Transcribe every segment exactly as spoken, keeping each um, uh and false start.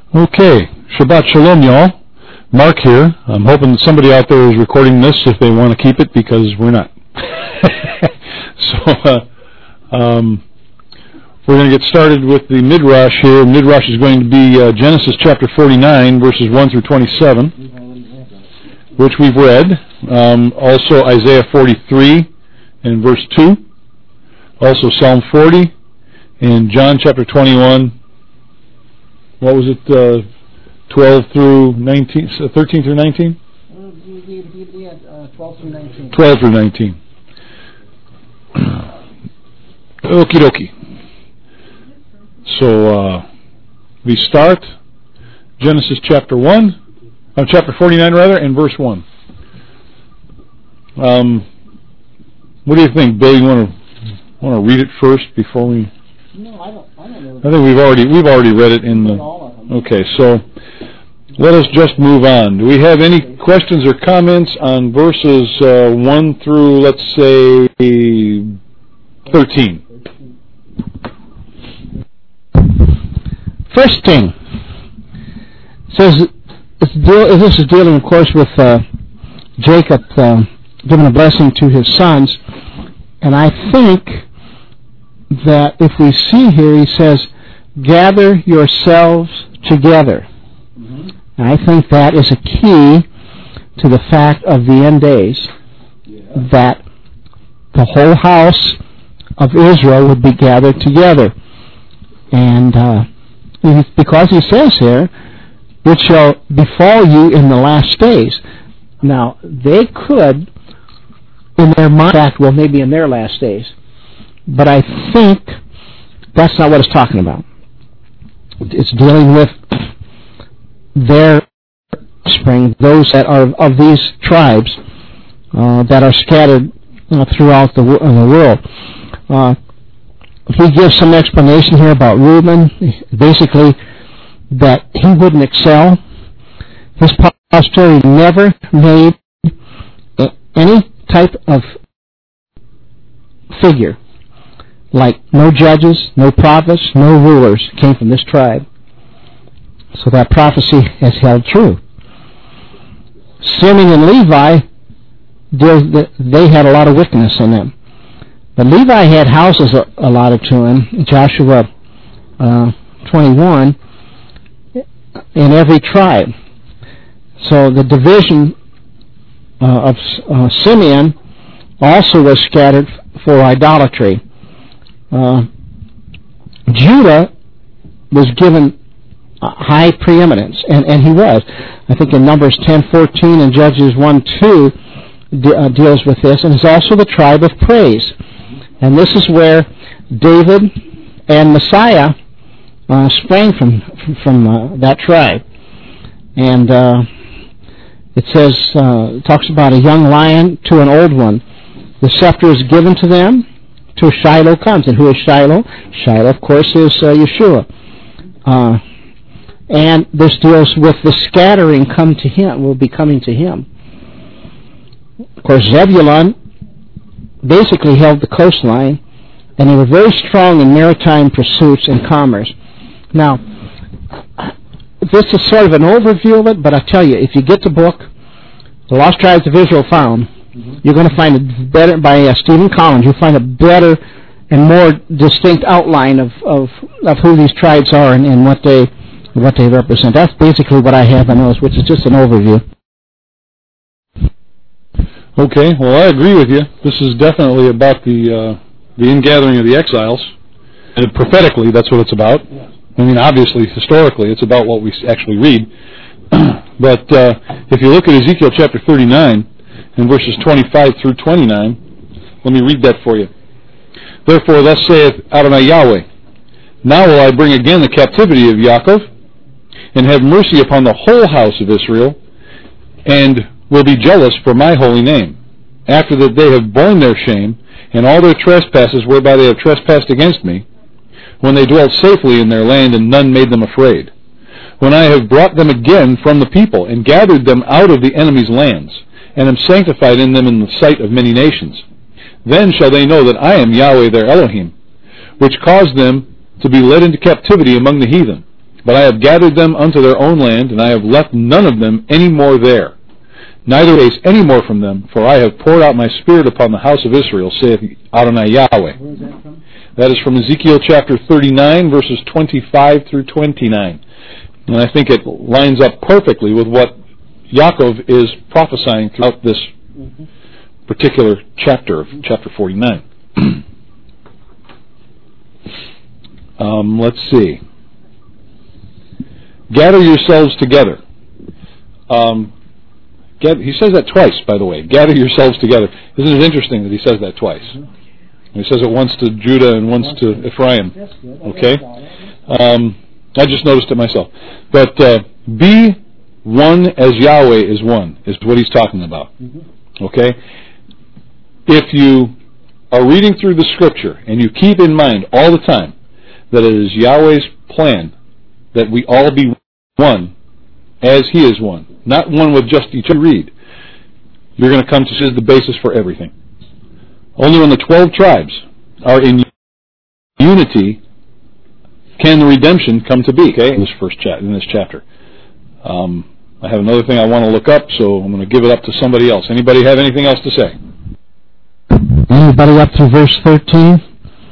Okay, Shabbat Shalom, y'all. Mark here. I'm hoping that somebody out there is recording this if they want to keep it, because we're not. so, uh, um, we're going to get started with the Midrash here. Midrash is going to be uh, Genesis chapter forty-nine, verses one through twenty-seven, which we've read. Um, also Isaiah forty-three and verse two. Also Psalm forty and John chapter twenty-one. What was it, uh, twelve through nineteen, thirteen through nineteen? Uh, yeah, uh, twelve through nineteen. twelve through nineteen. Okie dokie. So, uh, we start Genesis chapter one, uh, chapter forty-nine rather, and verse one. Um, what do you think, Bill? You want to want to read it first before we? No, I don't. I don't know. I think we've already we've already read it in the. Okay, so let us just move on. Do we have any questions or comments on verses uh, one through, let's say, thirteen? First thing says it's deal, this is dealing, of course, with uh, Jacob uh, giving a blessing to his sons, and I think that if we see here, he says, gather yourselves together. Mm-hmm. And I think that is a key to the fact of the end days, yeah. that the whole house of Israel would be gathered together. And uh, because he says here, it shall befall you in the last days. Now, they could, in their mind, fact, well, maybe in their last days, but I think that's not what it's talking about. It's dealing with their offspring, those that are of these tribes uh, that are scattered uh, throughout the, uh, the world. Uh, he gives some explanation here about Reuben, basically that he wouldn't excel. His posterity never made any type of figure. Like no judges, no prophets, no rulers came from this tribe. So that prophecy has held true. Simeon and Levi, they had a lot of wickedness in them. But Levi had houses allotted to him, Joshua uh, twenty-one, in every tribe. So the division uh, of uh, Simeon also was scattered for idolatry. Uh, Judah was given uh, high preeminence, and, and he was. I think in Numbers ten fourteen and Judges one two de- uh, deals with this, and it's also the tribe of praise. And this is where David and Messiah uh, sprang from from uh, that tribe. And uh, it says, uh, it talks about a young lion to an old one. The scepter is given to them. To Shiloh comes. And who is Shiloh? Shiloh, of course, is uh, Yeshua. Uh, and this deals with the scattering come to him, will be coming to him. Of course, Zebulun basically held the coastline, and they were very strong in maritime pursuits and commerce. Now, this is sort of an overview of it, but I tell you, if you get the book, The Lost Tribes of Israel Found, mm-hmm. you're going to find it better, by uh, Stephen Collins, you'll find a better and more distinct outline of, of, of who these tribes are and, and what they what they represent. That's basically what I have on those, which is just an overview. Okay, well, I agree with you. This is definitely about the uh, the ingathering of the exiles. And prophetically, that's what it's about. I mean, obviously, historically, it's about what we actually read. But uh, if you look at Ezekiel chapter thirty-nine, in verses twenty-five through twenty-nine, let me read that for you. Therefore, thus saith Adonai Yahweh, now will I bring again the captivity of Yaakov, and have mercy upon the whole house of Israel, and will be jealous for my holy name, after that they have borne their shame, and all their trespasses whereby they have trespassed against me, when they dwelt safely in their land, and none made them afraid. When I have brought them again from the people, and gathered them out of the enemy's lands, and am sanctified in them in the sight of many nations, then shall they know that I am Yahweh their Elohim, which caused them to be led into captivity among the heathen, But I have gathered them unto their own land, and I have left none of them any more there. Neither taste any more from them, for I have poured out my spirit upon the house of Israel, saith Adonai Yahweh. Where is that from? That is from Ezekiel chapter thirty-nine, verses twenty-five through twenty-nine. And I think it lines up perfectly with what Yaakov is prophesying throughout this mm-hmm. particular chapter of chapter forty-nine. um, let's see. Gather yourselves together. Um, get, he says that twice, by the way. Gather yourselves together. Isn't it interesting that he says that twice? Mm-hmm. He says it once to Judah and once to Ephraim. Okay? Um, I just noticed it myself. But uh, be one as Yahweh is one, is what he's talking about. Okay? If you are reading through the Scripture and you keep in mind all the time that it is Yahweh's plan that we all be one as he is one, not one with just each other read, you're going to come to see the basis for everything. Only when the twelve tribes are in unity can the redemption come to be. Okay, in this first chat in this chapter, um, I have another thing I want to look up, so I'm going to give it up to somebody else. Anybody have anything else to say? Anybody up to verse thirteen?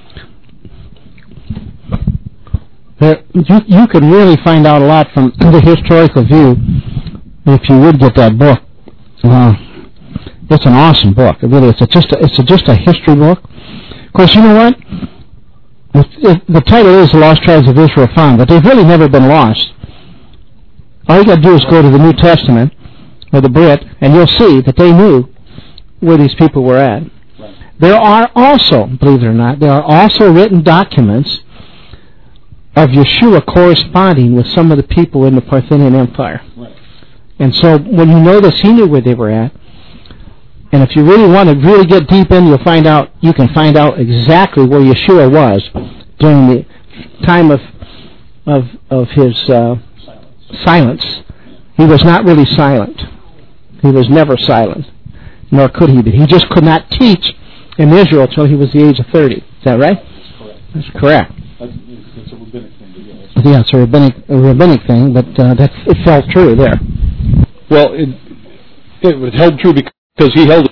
There, you you could really find out a lot from the historical view if you would get that book. Uh, It's an awesome book. It really is. It's just a, it's a, just a history book. Of course, you know what? It, it, the title is The Lost Tribes of Israel Found, but they've really never been lost. All you got to do is go to the New Testament, or the Brit, and you'll see that they knew where these people were at. Right. There are also, believe it or not, there are also written documents of Yeshua corresponding with some of the people in the Parthian Empire. Right. And so when you notice he knew where they were at, and if you really want to really get deep in, you'll find out, you can find out exactly where Yeshua was during the time of of of his uh, silence. He was not really silent. He was never silent, nor could he be. He just could not teach in Israel until he was the age of thirty. Is that right? That's correct. That's correct. That's a rabbinic thing. Yeah, it's a rabbinic, a rabbinic thing, but uh, that's, it felt true there. Well, it, it held true because Because he held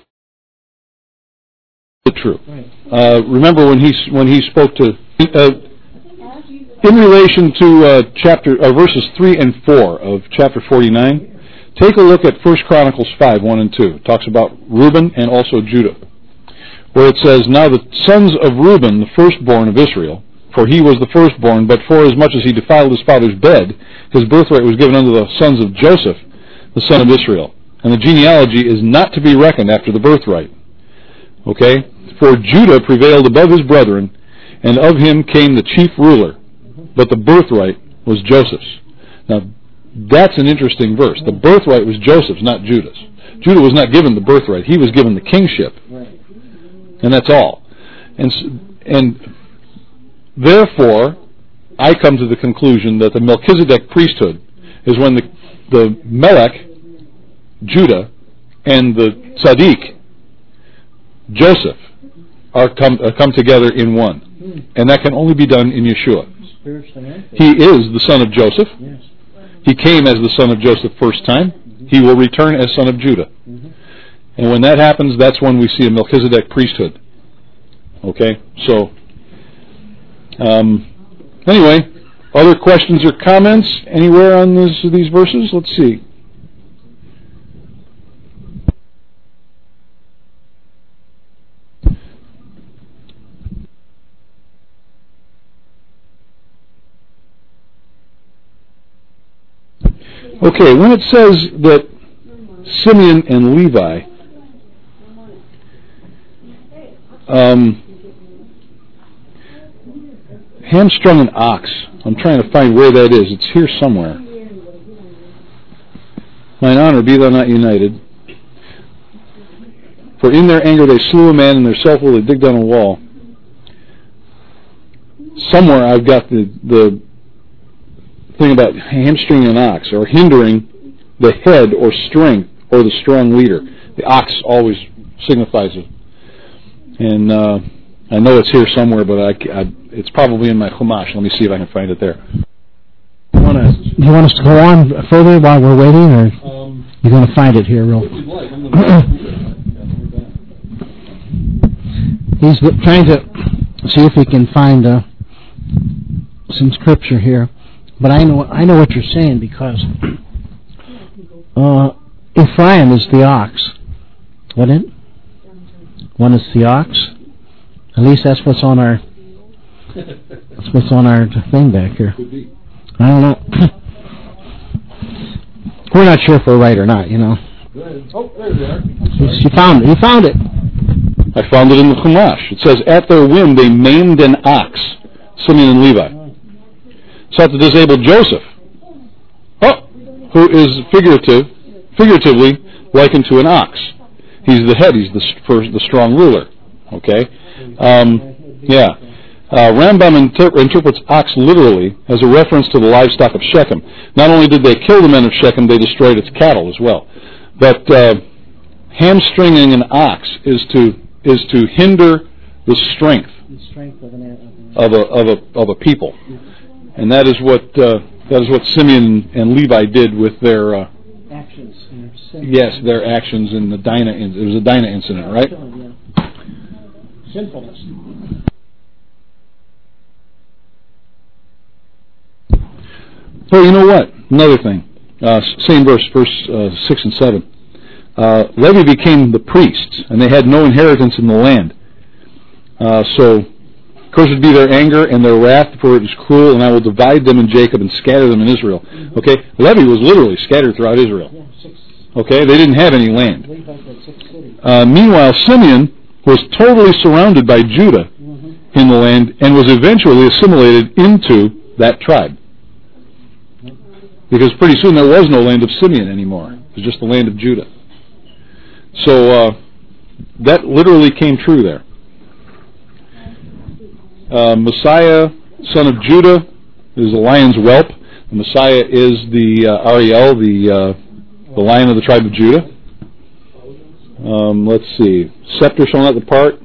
it true. Right. Uh, remember when he when he spoke to uh, in relation to uh, chapter uh, verses three and four of chapter forty-nine. Take a look at First Chronicles five one and two. It talks about Reuben and also Judah, where it says, "Now the sons of Reuben, the firstborn of Israel, for he was the firstborn, but for as much as he defiled his father's bed, his birthright was given unto the sons of Joseph, the son of Israel. And the genealogy is not to be reckoned after the birthright." Okay? "For Judah prevailed above his brethren, and of him came the chief ruler, but the birthright was Joseph's." Now, that's an interesting verse. The birthright was Joseph's, not Judah's. Judah was not given the birthright. He was given the kingship. And that's all. And, and therefore, I come to the conclusion that the Melchizedek priesthood is when the, the Melech, Judah, and the Tzaddik, Joseph, are come, uh, come together in one. And that can only be done in Yeshua. He is the son of Joseph. He came as the son of Joseph first time. He will return as son of Judah. And when that happens, that's when we see a Melchizedek priesthood. Okay? So, um, anyway, other questions or comments anywhere on this, these verses? Let's see. Okay, when it says that Simeon and Levi um, hamstrung an ox, I'm trying to find where that is. It's here somewhere. "Mine honor be thou not united. For in their anger they slew a man, and their self will they dig down a wall." Somewhere I've got the the thing about hamstringing an ox, or hindering the head or strength or the strong leader. The ox always signifies it. And uh, I know it's here somewhere, but I, I, it's probably in my Chumash. Let me see if I can find it there. I want to you want us to go on further while we're waiting, or um, you're going to find it here real? He's trying to see if he can find uh, some scripture here, but I know I know what you're saying, because uh, Ephraim is the ox. What it? One is the ox. At least that's what's on our that's what's on our thing back here. I don't know. We're not sure if we're right or not, you know. Oh, there they are. You found it. You found it. I found it in the Chumash. It says, at their whim they maimed an ox, Simeon and Levi. Sought to disable Joseph, oh, who is figurative, figuratively likened to an ox. He's the head. He's the, first, the strong ruler. Okay? Um, yeah. Uh, Rambam inter- interprets ox literally as a reference to the livestock of Shechem. Not only did they kill the men of Shechem, they destroyed its cattle as well. But uh, hamstringing an ox is to is to hinder the strength, the strength of, an, of, a, of a of a people, and that is what uh, that is what Simeon and Levi did with their uh, actions. Yes, their actions in the Dinah. It was a Dinah incident, right? Sinfulness. So you know what? Another thing. Uh, same verse, verse uh, six and seven. Uh, Levi became the priests, and they had no inheritance in the land. Uh, so, cursed be their anger and their wrath, for it is cruel, and I will divide them in Jacob and scatter them in Israel. Okay, Levi was literally scattered throughout Israel. Okay, they didn't have any land. Uh, meanwhile, Simeon was totally surrounded by Judah in the land, and was eventually assimilated into that tribe. Because pretty soon there was no land of Simeon anymore. It was just the land of Judah. So uh, that literally came true there. Uh, Messiah, son of Judah, is a lion's whelp. The Messiah is the uh, Ariel, the uh, the lion of the tribe of Judah. Um, let's see. Scepter shall not depart.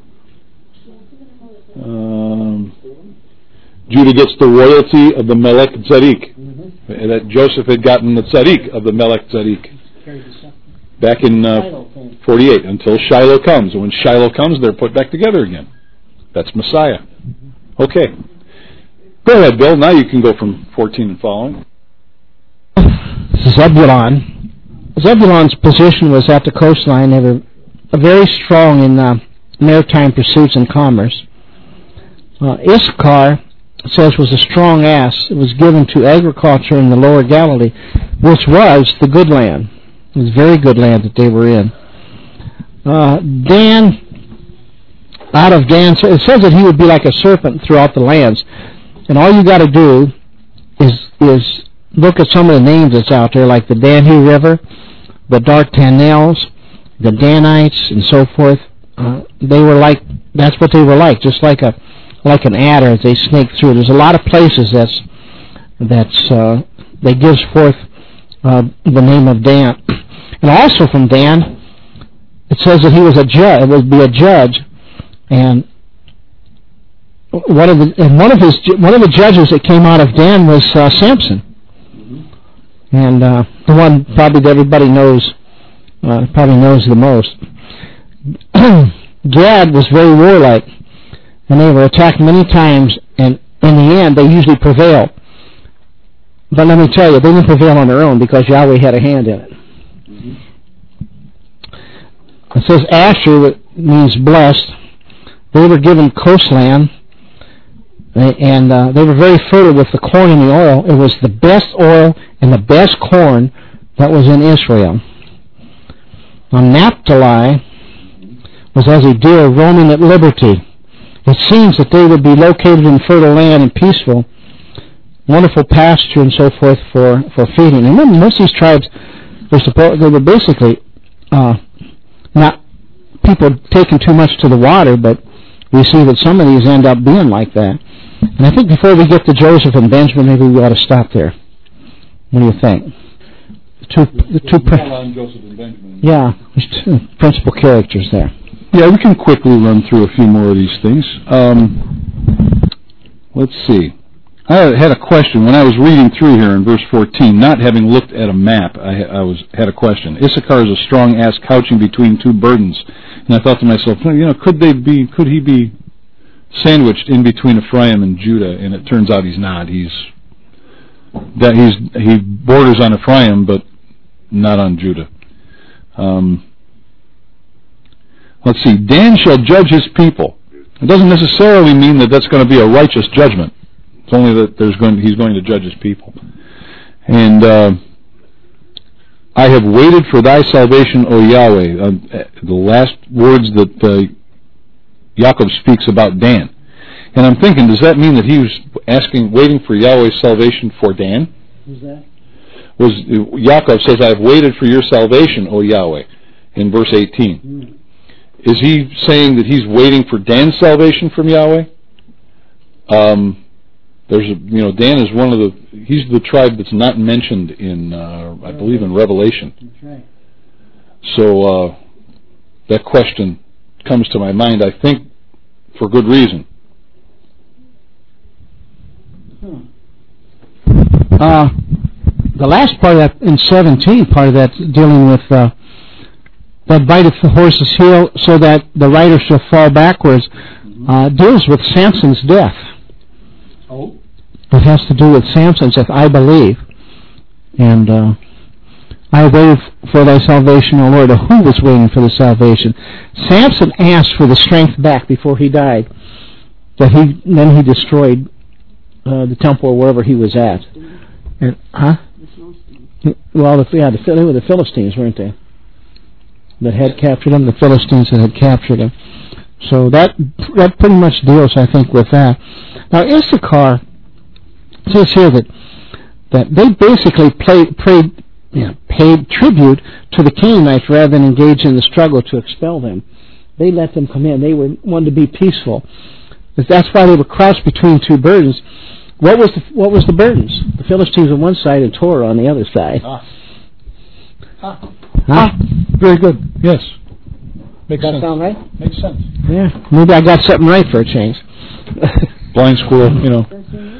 Um, Judah gets the royalty of the Melech Tzedek. Mm-hmm. That Joseph had gotten the Tzedek of the Melech Tzedek back in uh, forty-eight, until Shiloh comes. And when Shiloh comes, they're put back together again. That's Messiah. Okay. Go ahead, Bill. Now you can go from fourteen and following. Zebulon. Zebulon's position was at the coastline. They were very strong in uh, maritime pursuits and commerce. Uh, Issachar, it says, was a strong ass. It was given to agriculture in the lower Galilee, which was the good land. It was very good land that they were in. Uh, Dan, out of Dan, it says that he would be like a serpent throughout the lands. And all you got to do is is look at some of the names that's out there, like the Danhu River, the Dardanelles, the Danites, and so forth. Uh, they were like, that's what they were like, just like a like an adder as they snake through. There's a lot of places that's that's uh, that gives forth uh, the name of Dan. And also from Dan, it says that he was a judge. It would be a judge, and one of the and one of his one of the judges that came out of Dan was uh, Samson, mm-hmm. and uh, the one probably that everybody knows uh, probably knows the most. Gad was very warlike, and they were attacked many times, and in the end they usually prevail. But let me tell you, they didn't prevail on their own because Yahweh had a hand in it. Mm-hmm. It says Asher means blessed. They were given coastland, and uh, they were very fertile with the corn and the oil. It was the best oil and the best corn that was in Israel. Now Naphtali was as a deer roaming at liberty. It seems that they would be located in fertile land and peaceful, wonderful pasture and so forth for, for feeding. And remember, most of these tribes were supposed, they were basically uh, not people taking too much to the water, but we see that some of these end up being like that. And I think before we get to Joseph and Benjamin, maybe we ought to stop there. What do you think? The two, the two pre- Joseph and Benjamin. Yeah, there's two principal characters there. Yeah, we can quickly run through a few more of these things. Um, let's see. I had a question when I was reading through here in verse fourteen. Not having looked at a map, I, I was had a question. Issachar is a strong ass couching between two burdens, and I thought to myself, you know, could they be? Could he be sandwiched in between Ephraim and Judah? And it turns out he's not. He's that he's he borders on Ephraim, but not on Judah. Um, let's see. Dan shall judge his people. It doesn't necessarily mean that that's going to be a righteous judgment. It's only that there's going he's going to judge his people. And uh, I have waited for thy salvation, O Yahweh. Uh, the last words that uh, Yaakov speaks about Dan. And I'm thinking, does that mean that he was asking, waiting for Yahweh's salvation for Dan? Who's that? Was Yaakov says, I have waited for your salvation, O Yahweh, in verse eighteen. Mm. Is he saying that he's waiting for Dan's salvation from Yahweh? Um, there's a, you know, Dan is one of the, he's the tribe that's not mentioned in, uh, I believe, in Revelation. That's right. So uh, that question comes to my mind, I think, for good reason. Hmm. Uh, the last part of that, in seventeen, part of that dealing with uh, that biteth the horse's heel so that the rider shall fall backwards, uh, deals with Samson's death. Oh. It has to do with Samson's death, I believe. And uh, I waited for thy salvation, O Lord. Who was waiting for the salvation? Samson asked for the strength back before he died. That he then he destroyed uh, the temple or wherever he was at. And, huh? Well, the, yeah, the, they were the Philistines, weren't they? That had captured him, the Philistines that had captured him. So that that pretty much deals, I think, with that. Now, Issachar says here that that they basically played, prayed, you know, paid tribute to the Canaanites rather than engage in the struggle to expel them. They let them come in. They were wanted to be peaceful. That's why they were crouched between two burdens. What was the, what was the burdens? The Philistines on one side and Torah on the other side. Ah. Ah. Huh? Ah, very good. Yes. Makes Does that sense. sound right? Makes sense. Yeah. Maybe I got something right for a change. Blind squirrel, you know.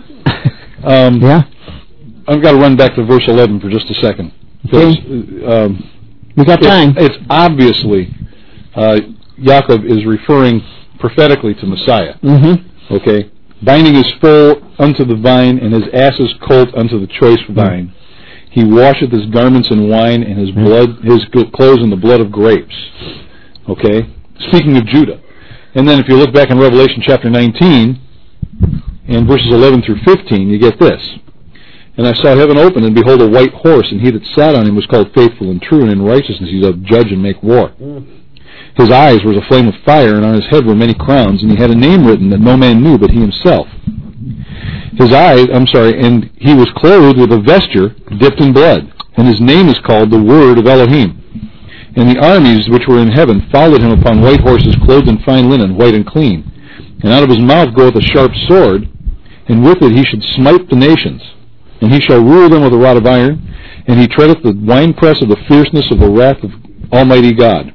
Um, yeah. I've got to run back to verse eleven for just a second. Okay. Um, we got time. It's, it's obviously uh, Yaakov is referring prophetically to Messiah. Mm-hmm. Okay, binding his foal unto the vine, and his ass's colt unto the choice vine. Mm-hmm. He washeth his garments in wine, and his blood, his clothes in the blood of grapes. Okay, speaking of Judah. And then if you look back in Revelation chapter nineteen, and verses eleven through fifteen, you get this. And I saw heaven open, and behold a white horse, and he that sat on him was called Faithful and True, and in righteousness he doth judge and make war. Mm. His eyes were as a flame of fire, and on his head were many crowns, and he had a name written that no man knew but he himself. His eyes, I'm sorry, and he was clothed with a vesture dipped in blood, and his name is called the Word of Elohim. And the armies which were in heaven followed him upon white horses, clothed in fine linen, white and clean. And out of his mouth goeth a sharp sword, and with it he should smite the nations. And he shall rule them with a rod of iron, and he treadeth the winepress of the fierceness of the wrath of Almighty God.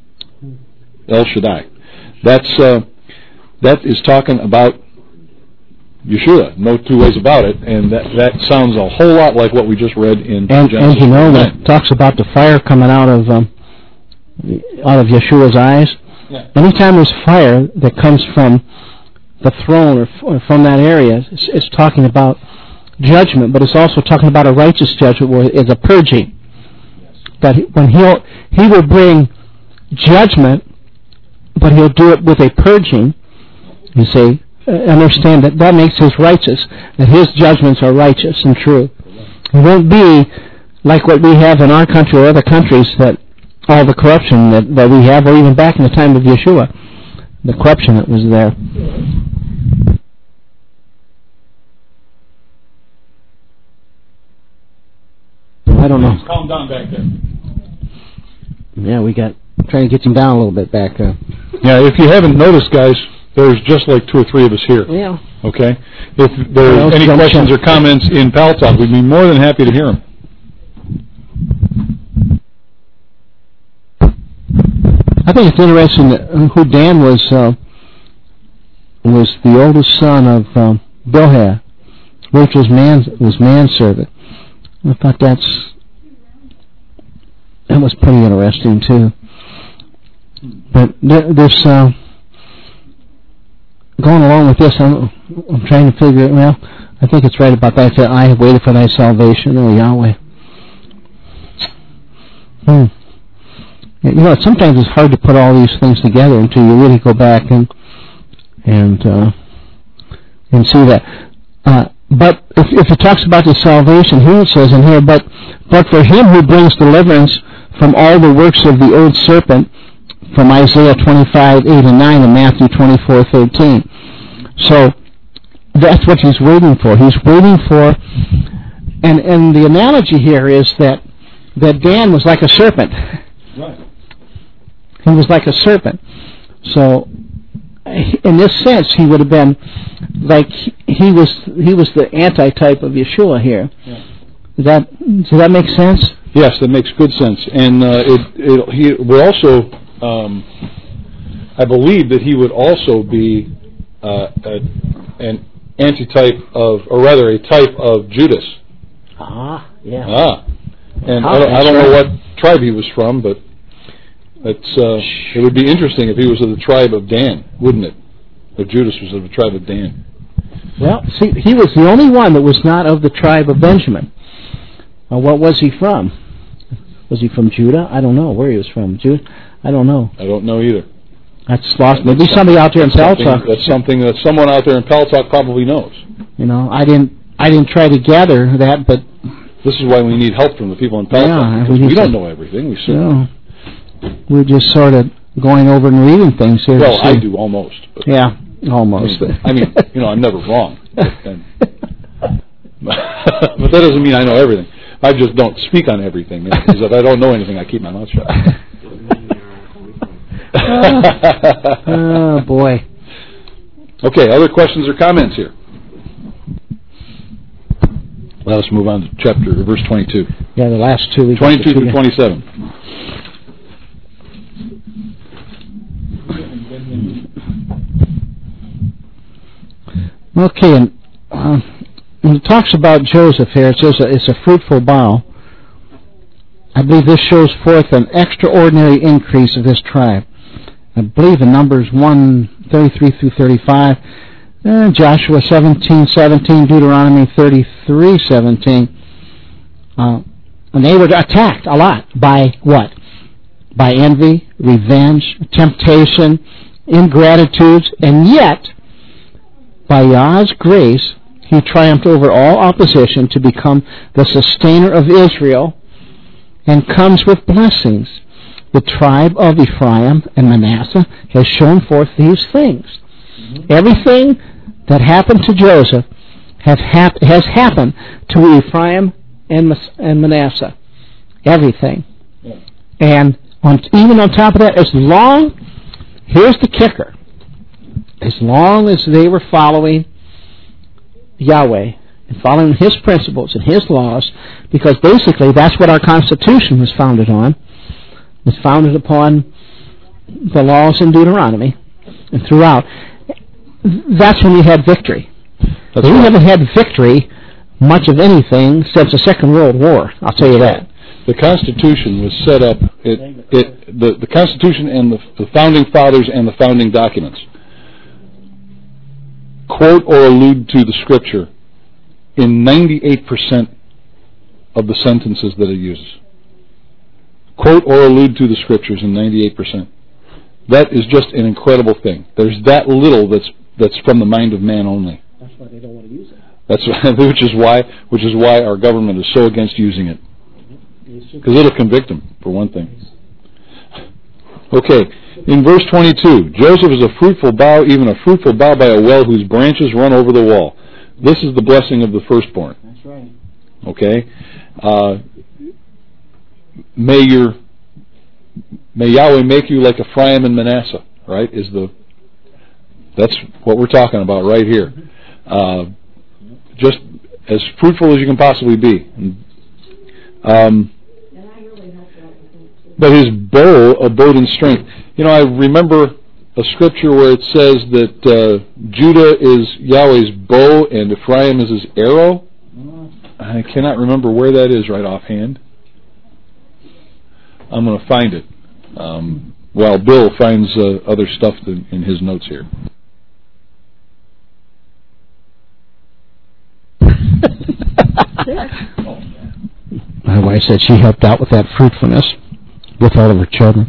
El Shaddai. That's uh, that is talking about Yeshua. No two ways about it, and that that sounds a whole lot like what we just read in and, Genesis. And you know that talks about the fire coming out of um, out of Yeshua's eyes. Yeah. Anytime there's fire that comes from the throne or, f- or from that area, it's, it's talking about judgment, but it's also talking about a righteous judgment where it's a purging. Yes. That he, when he'll he will bring judgment, but he'll do it with a purging. You see, uh, understand that that makes his righteous, that his judgments are righteous and true. It won't be like what we have in our country or other countries, that all the corruption that, that we have, or even back in the time of Yeshua, the corruption that was there. I don't know. Calm down back there. Yeah, we got trying to get him down a little bit back there. Yeah, if you haven't noticed, guys, there's just like two or three of us here. Yeah. Okay? If there's any questions or comments in Pal Talk, we'd be more than happy to hear them. I think it's interesting that who Dan was uh, was the oldest son of um, Bilhah, Rachel's man was manservant. I thought that's that was pretty interesting too. But this uh, going along with this, I'm, I'm trying to figure it. Well, I think it's right about that. I have waited for thy salvation, O Yahweh. Hmm. You know, sometimes it's hard to put all these things together until you really go back and and uh, and see that. Uh, but if, if it talks about the salvation, here it says in here, but but for him who brings deliverance from all the works of the old serpent, from Isaiah twenty-five, eight and nine, and Matthew twenty-four, thirteen. So that's what he's waiting for. He's waiting for, and and the analogy here is that that Dan was like a serpent. Right. He was like a serpent. So, in this sense, he would have been like he was. He was the anti-type of Yeshua here. Yeah. Does that does that make sense? Yes, that makes good sense. And uh, it, it he would also, um, I believe that he would also be uh, a, an anti-type of, or rather, a type of Judas. Ah, yeah. Ah, and Ah, I, don't, I don't right. know what tribe he was from, but it's uh, it would be interesting if he was of the tribe of Dan, wouldn't it? If Judas was of the tribe of Dan. Well, see, he was the only one that was not of the tribe of Benjamin. Well, what was he from? Was he from Judah? I don't know where he was from. Judah? I don't know. I don't know either. That's lost. Maybe somebody out there in Something, Peltalk. that's something that someone out there in Peltalk probably knows. You know, I didn't. I didn't try to gather that, but This is why we need help from the people in Yeah, Peltalk, we because we, need don't to- know everything. We you certainly know, we're just sort of going over and reading things here. to well, I see. do almost. But, Yeah, almost. I mean, you know, I'm never wrong. But, then, but that doesn't mean I know everything. I just don't speak on everything. Because if I don't know anything, I keep my mouth shut. Oh boy. Okay, other questions or comments here? Let us move on to chapter, verse twenty-two. Yeah, the last two. we got twenty-two the two through guys. twenty-seven. Okay, and uh, when it talks about Joseph here, it says it's a fruitful bough. I believe this shows forth an extraordinary increase of this tribe. I believe in Numbers one, thirty-three through thirty-five, uh, Joshua seventeen, seventeen, Deuteronomy thirty-three, seventeen. Uh, and they were attacked a lot by what? By envy, revenge, temptation, ingratitude, and yet, by Yah's grace, he triumphed over all opposition to become the sustainer of Israel and comes with blessings. The tribe of Ephraim and Manasseh has shown forth these things. Mm-hmm. Everything that happened to Joseph have hap- has happened to Ephraim and, Mas- and Manasseh. Everything. Yeah. And on, even on top of that, as long, here's the kicker, as long as they were following Yahweh and following His principles and His laws, because basically that's what our Constitution was founded on. It's founded upon the laws in Deuteronomy and throughout. That's when we had victory. That's we right. haven't had victory much of anything since the Second World War, I'll tell you that. The Constitution was set up, it, it, the, the Constitution and the, the Founding Fathers and the founding documents quote or allude to the Scripture in ninety-eight percent of the sentences that it uses. Quote or allude to the Scriptures in ninety-eight percent. That is just an incredible thing. There's that little that's that's from the mind of man only. That's why they don't want to use it. That's which is why which is why our government is so against using it. Because it'll convict them, for one thing. Okay, in verse twenty-two, Joseph is a fruitful bough, even a fruitful bough by a well whose branches run over the wall. This is the blessing of the firstborn. That's right. Okay, uh, may your may Yahweh make you like Ephraim and Manasseh. Right? Is the that's what we're talking about right here. Uh, just as fruitful as you can possibly be. Um, but his bow abode in strength. You know, I remember a scripture where it says that uh, Judah is Yahweh's bow and Ephraim is his arrow. I cannot remember where that is right offhand. I'm going to find it um, while Bill finds uh, other stuff in, in his notes here. My wife said she helped out with that fruitfulness with all of her children.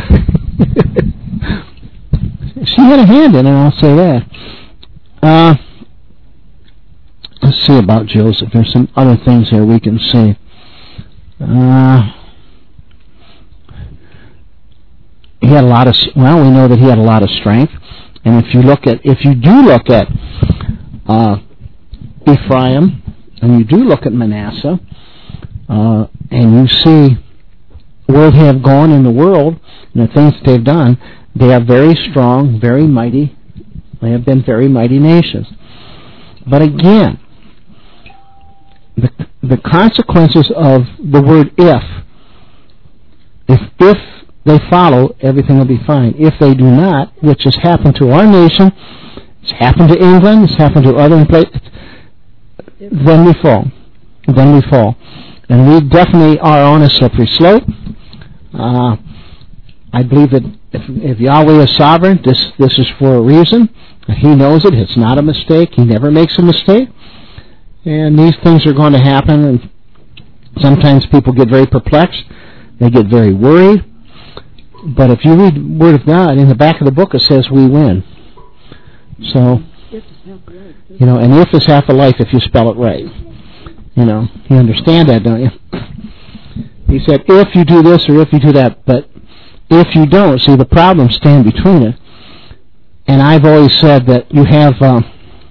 She had a hand in it, I'll say that. Uh, let's see about Joseph. There's some other things here we can see. Uh, he had a lot of, well, we know that he had a lot of strength. And if you look at, if you do look at uh, Ephraim, and you do look at Manasseh, uh, and you see where they have gone in the world and the things that they've done, they are very strong, very mighty. They have been very mighty nations. But again, the, the consequences of the word if, if, if they follow, everything will be fine. If they do not, which has happened to our nation, it's happened to England, it's happened to other places, then we fall. Then we fall. And we definitely are on a slippery slope. Uh, I believe that if, if Yahweh is sovereign, this this is for a reason. He knows it. It's not a mistake. He never makes a mistake. And these things are going to happen. And sometimes people get very perplexed. They get very worried. But if you read the Word of God, in the back of the book it says we win. So, you know, and if is half a life if you spell it right. You know, you understand that, don't you? He said, if you do this or if you do that, but if you don't, see, the problems stand between it. And I've always said that you have um,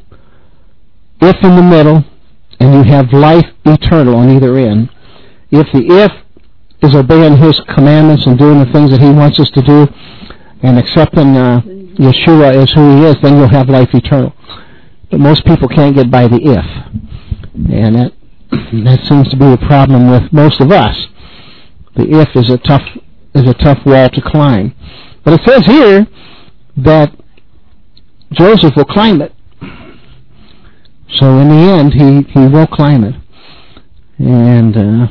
if in the middle, and you have life eternal on either end. If the if is obeying His commandments and doing the things that He wants us to do, and accepting uh, Yeshua as who He is, then you'll have life eternal. But most people can't get by the if. And that, that seems to be the problem with most of us. The if is a tough is a tough wall to climb. But it says here that Joseph will climb it. So in the end, he, he will climb it. And uh,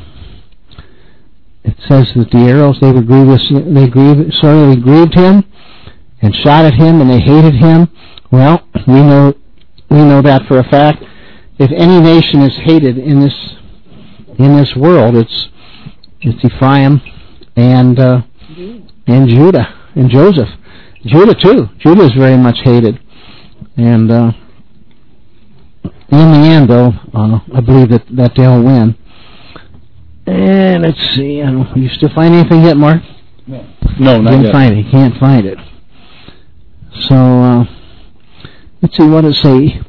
it says that the arrows, they were grievous, they grieved, sorely grieved him and shot at him, and they hated him. Well, we know we know that for a fact. If any nation is hated in this in this world, it's it's Ephraim and uh, and Judah and Joseph. Judah too. Judah is very much hated, and uh, in the end, though, uh, I believe that, that they'll win. And let's see. I don't, you still find anything yet, Mark? No, no, not Can't yet. find it. Can't find it. So uh, let's see what it say.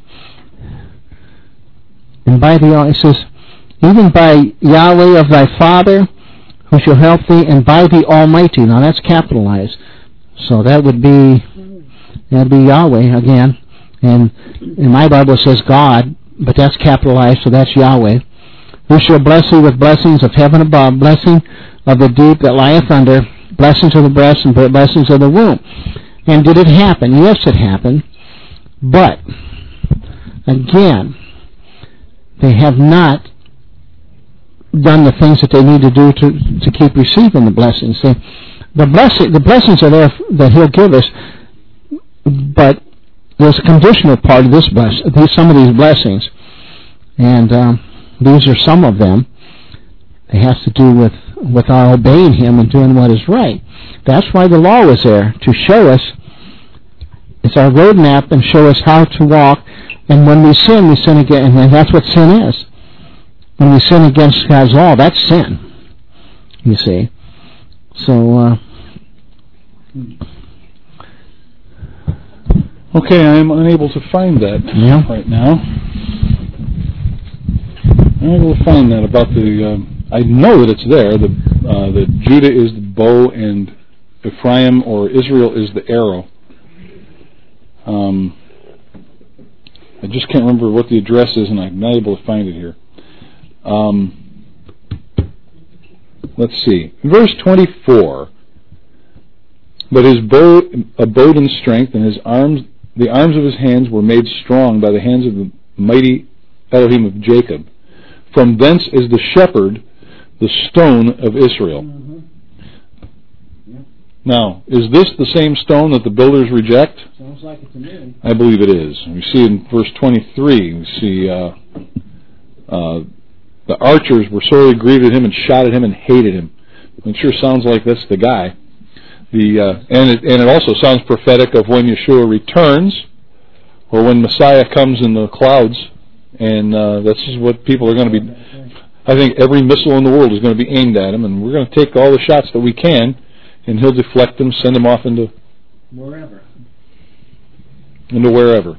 And by the it says, even by Yahweh of thy father, who shall help thee, and by the Almighty. Now that's capitalized. So that would be that would be Yahweh again. And in my Bible it says God, but that's capitalized, so that's Yahweh. Who shall bless thee with blessings of heaven above, blessing of the deep that lieth under, blessings of the breast, and blessings of the womb. And did it happen? Yes, it happened. But again, they have not done the things that they need to do to, to keep receiving the blessings. They, the blessing, the blessings are there that He'll give us, but there's a conditional part of this bless, these, some of these blessings, and um, these are some of them. It has to do with, with our obeying Him and doing what is right. That's why the law was there, to show us, it's our roadmap, and show us how to walk. And when we sin, we sin again, and that's what sin is. When we sin against God's law, that's sin, you see. So, uh, okay, I am unable to find that yeah. right now. I'm unable to find that about the. Uh, I know that it's there. The uh, that Judah is the bow and Ephraim or Israel is the arrow. Um, I just can't remember what the address is, and I'm not able to find it here. Um, let's see. Verse twenty-four. But his bow abode in strength, and his arms, the arms of his hands were made strong by the hands of the mighty Elohim of Jacob. From thence is the shepherd, the stone of Israel. Mm-hmm. Yep. Now, is this the same stone that the builders reject? Sounds like it to me. I believe it is. We see in verse twenty-three, we see uh, uh, the archers were sorely grieved at him and shot at him and hated him. It sure sounds like that's the guy. The uh, and it and it also sounds prophetic of when Yeshua returns, or when Messiah comes in the clouds, and uh, this is what people are going to be. I think every missile in the world is going to be aimed at him, and we're going to take all the shots that we can, and he'll deflect them, send them off into wherever, into wherever.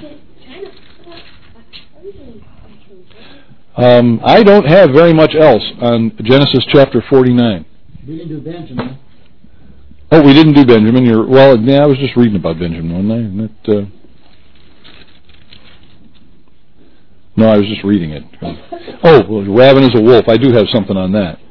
Um, I don't have very much else on Genesis chapter forty-nine. We didn't do Benjamin. Oh, we didn't do Benjamin. You're, well, yeah, I was just reading about Benjamin, wasn't I? Isn't it, uh, no, I was just reading it. Oh, well, Raven is a wolf. I do have something on that.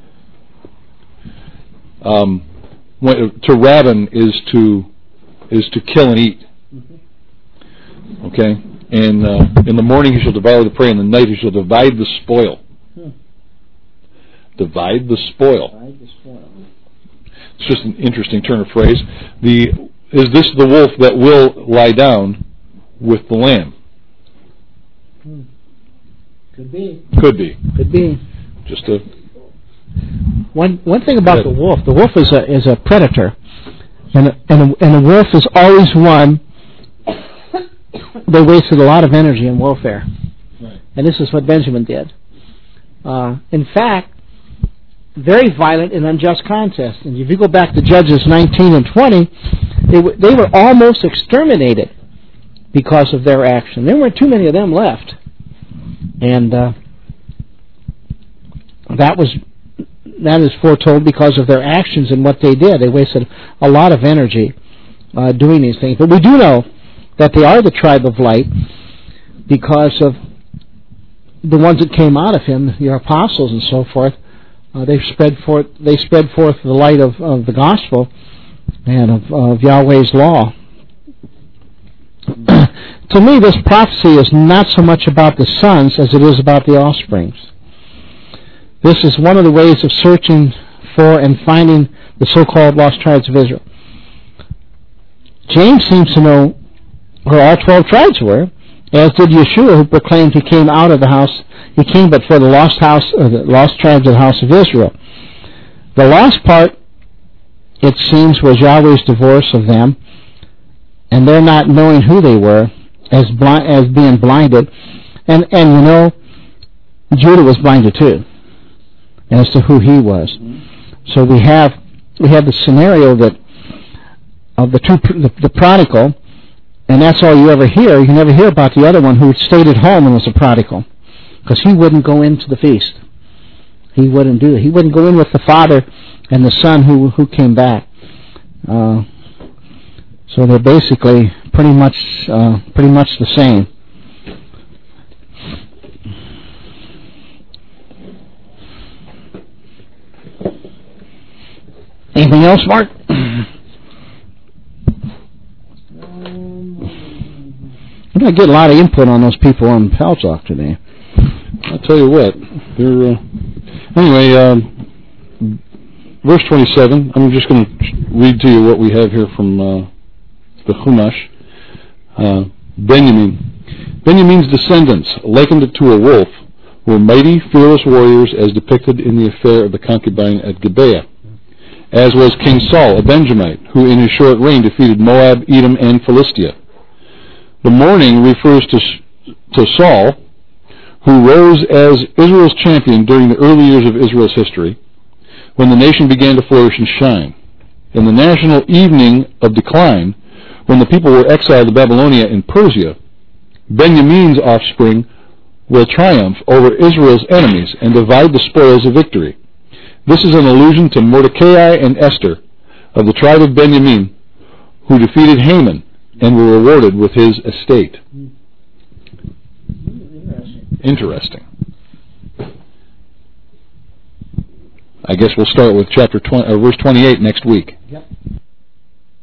Um, to raven is to is to kill and eat. Okay, and uh, in the morning he shall devour the prey, in the night he shall divide the spoil. Hmm. Divide the spoil. Divide the spoil. It's just an interesting turn of phrase. The is this the wolf that will lie down with the lamb? Hmm. Could be. Could be. Could be. Just a one one thing about the wolf. The wolf is a is a predator, and a, and a, and a wolf is always one. They wasted a lot of energy in warfare, right. And this is what Benjamin did. Uh, in fact, very violent and unjust contest. And if you go back to Judges nineteen and twenty, they, w- they were almost exterminated because of their action. There weren't too many of them left. And uh, that was that is foretold because of their actions and what they did. They wasted a lot of energy uh, doing these things. But we do know that they are the tribe of light because of the ones that came out of him, your apostles and so forth. Uh, they spread forth. They spread forth the light of, of the gospel and of, of Yahweh's law. To me, this prophecy is not so much about the sons as it is about the offsprings. This is one of the ways of searching for and finding the so-called lost tribes of Israel. James seems to know where all twelve tribes were, as did Yeshua, who proclaimed he came out of the house. He came but for the lost house, or the lost tribes of the house of Israel. The lost part, it seems, was Yahweh's divorce of them, and their not knowing who they were, as blind, as being blinded, and and you know, Judah was blinded too, as to who he was. So we have we have the scenario that of the two the, the prodigal. And that's all you ever hear. You never hear about the other one who stayed at home and was a prodigal. Because he wouldn't go into the feast. He wouldn't do it. He wouldn't go in with the father and the son who, who came back. Uh, so they're basically pretty much uh, pretty much the same. Anything else, Mark? I get a lot of input on those people on Pal Talk today. I'll tell you what. They're, uh, anyway, um, verse twenty-seven. I'm just going to read to you what we have here from uh, the Chumash. Uh, Benjamin. Benjamin's descendants, likened to a wolf, were mighty, fearless warriors as depicted in the affair of the concubine at Gibeah. As was King Saul, a Benjamite, who in his short reign defeated Moab, Edom, and Philistia. The morning refers to, to Saul, who rose as Israel's champion during the early years of Israel's history, when the nation began to flourish and shine. In the national evening of decline, when the people were exiled to Babylonia and Persia, Benjamin's offspring will triumph over Israel's enemies and divide the spoils of victory. This is an allusion to Mordecai and Esther of the tribe of Benjamin, who defeated Haman and were rewarded with his estate. Interesting. Interesting. I guess we'll start with chapter twenty, or verse twenty-eight next week. Yep.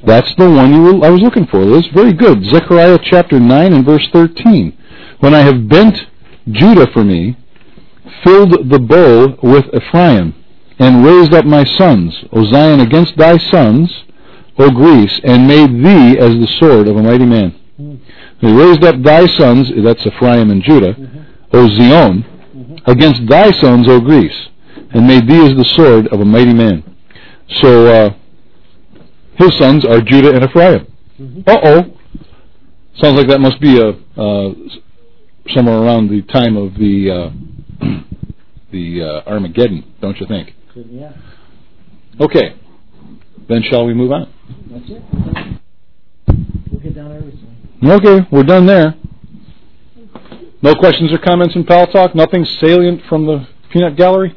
That's the one you were, I was looking for, Liz. Very good. Zechariah chapter nine and verse thirteen. When I have bent Judah for me, filled the bow with Ephraim, and raised up my sons, O Zion, against thy sons, O Greece, and made thee as the sword of a mighty man. Mm-hmm. He raised up thy sons, that's Ephraim and Judah, mm-hmm. O Zion, mm-hmm. against thy sons, O Greece, and made thee as the sword of a mighty man. So, uh, his sons are Judah and Ephraim. Mm-hmm. Uh-oh. Sounds like that must be a uh, somewhere around the time of the uh, the uh, Armageddon, don't you think? Yeah. Okay. Then shall we move on? That's it. We'll get down everything. Okay, we're done there. No questions or comments in Pal Talk? Nothing salient from the peanut gallery?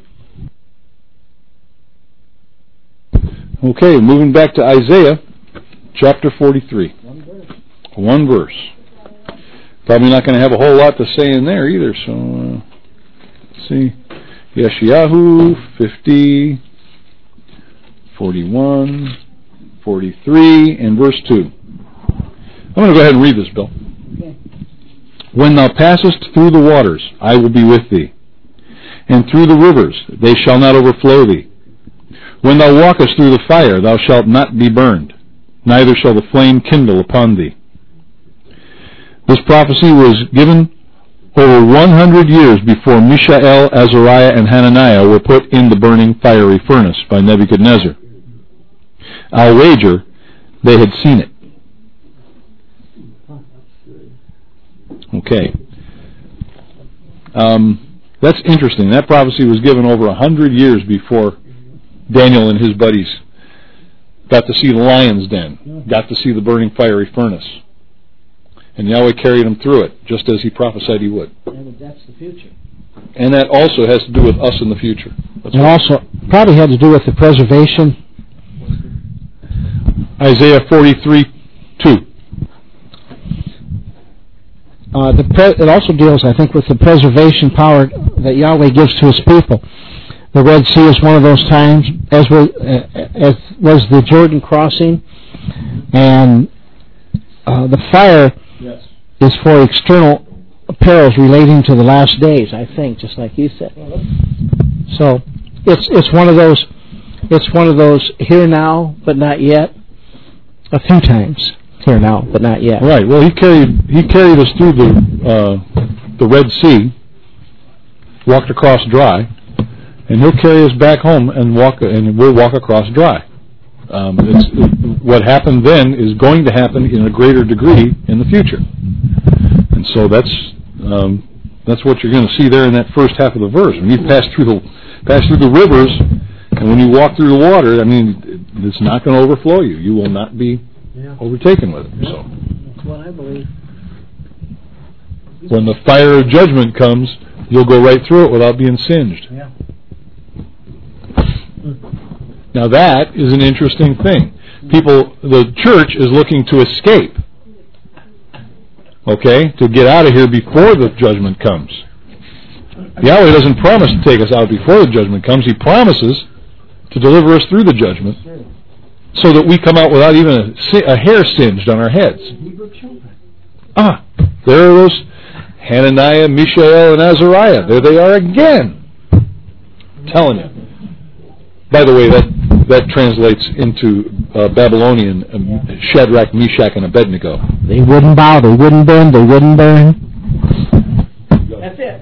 Okay, moving back to Isaiah, chapter forty-three. One verse. One verse. Probably not going to have a whole lot to say in there either, so uh, let's see. Yeshayahu, fifty, forty-one, forty-three, and verse two. I'm going to go ahead and read this, Bill. Okay. When thou passest through the waters, I will be with thee, and through the rivers, they shall not overflow thee. When thou walkest through the fire, thou shalt not be burned, neither shall the flame kindle upon thee. This prophecy was given over one hundred years before Mishael, Azariah, and Hananiah were put in the burning fiery furnace by Nebuchadnezzar. I'll wager they had seen it. Okay. Um, that's interesting. That prophecy was given over a hundred years before Daniel and his buddies got to see the lion's den, got to see the burning fiery furnace. And Yahweh carried them through it, just as he prophesied he would. And that's the future. And that also has to do with us in the future. That's and also probably had to do with the preservation. Isaiah forty-three, two. Uh, the pre- it also deals, I think, with the preservation power that Yahweh gives to his people. The Red Sea is one of those times, as was, uh, as was the Jordan crossing, and uh, the fire Yes. is for external perils relating to the last days, I think, just like you said. So it's it's one of those it's one of those here now but not yet. A few times here now but not yet. Right. Well, he carried he carried us through the uh, the Red Sea, walked across dry, and he'll carry us back home and walk and we'll walk across dry. Um, it's, it, what happened then is going to happen in a greater degree in the future, and so that's um, that's what you're going to see there in that first half of the verse. When you pass through the pass through the rivers, and when you walk through the water, I mean, it's not going to overflow you. You will not be yeah. overtaken with it. Yeah. So that's what I believe. When the fire of judgment comes, you'll go right through it without being singed. Yeah. Now that is an interesting thing. People, the church is looking to escape, okay, to get out of here before the judgment comes. Yahweh doesn't promise to take us out before the judgment comes. He promises to deliver us through the judgment so that we come out without even a, a hair singed on our heads. Ah, there are those Hananiah, Mishael, and Azariah. There they are again. I'm telling you. By the way, that that translates into uh, Babylonian um, Shadrach, Meshach, and Abednego. They wouldn't bow, they wouldn't bend, they wouldn't burn. That's it.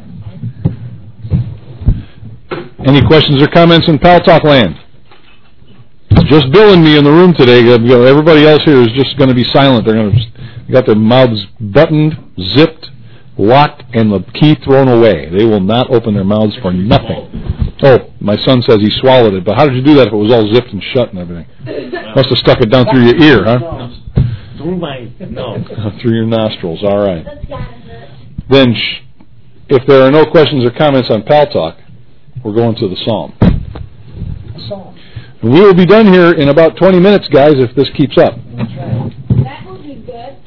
Any questions or comments in Pal Talk land? It's just Bill and me in the room today. Everybody else here is just going to be silent. They're going to got their mouths buttoned, zipped, locked, and the key thrown away. They will not open their mouths for nothing. Oh, my son says he swallowed it, but how did you do that if it was all zipped and shut and everything? Must have stuck it down through your ear, huh? Through my nose. Through your nostrils, all right. Then, sh- if there are no questions or comments on Pal Talk, we're going to the Psalm. Psalm. And we will be done here in about twenty minutes, guys, if this keeps up. That's right. That will be good.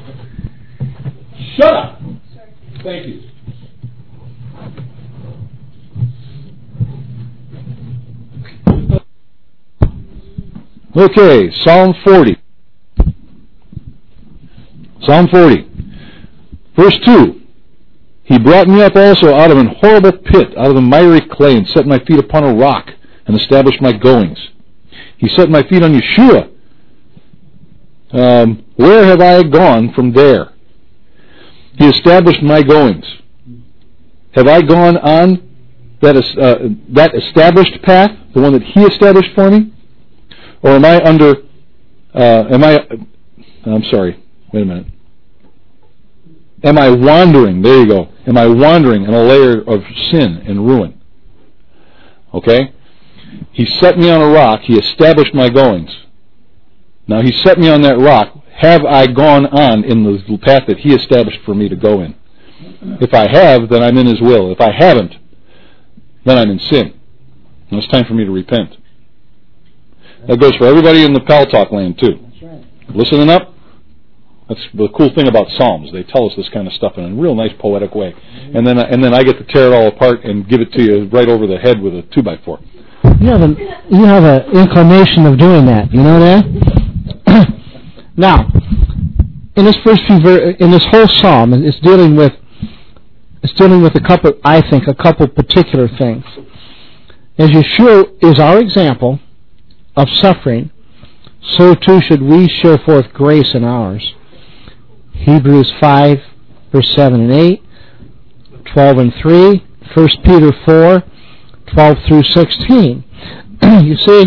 Shut up! Thank you. Okay, Psalm forty. Psalm forty. Verse two. He brought me up also out of an horrible pit, out of the miry clay, and set my feet upon a rock, and established my goings. He set my feet on Yeshua. Um, where have I gone from there? He established my goings. Have I gone on that is, uh, that established path, the one that He established for me? Or am I under, uh, am I, I'm sorry, wait a minute. Am I wandering, there you go, am I wandering in a layer of sin and ruin? Okay? He set me on a rock, He established my goings. Now He set me on that rock. Have I gone on in the path that He established for me to go in? If I have, then I'm in His will. If I haven't, then I'm in sin. And it's time for me to repent. That goes for everybody in the Pal Talk land too. Listening up? That's the cool thing about Psalms. They tell us this kind of stuff in a real nice poetic way. And then and then I get to tear it all apart and give it to you right over the head with a two by four. You have an you have an inclination of doing that. You know that? Now, in this first few ver- in this whole psalm, it's dealing with it's dealing with a couple. I think a couple particular things. As Yeshua is our example of suffering, so too should we show forth grace in ours. Hebrews five, verse seven and eight, twelve and three, First Peter four, twelve through sixteen. You see,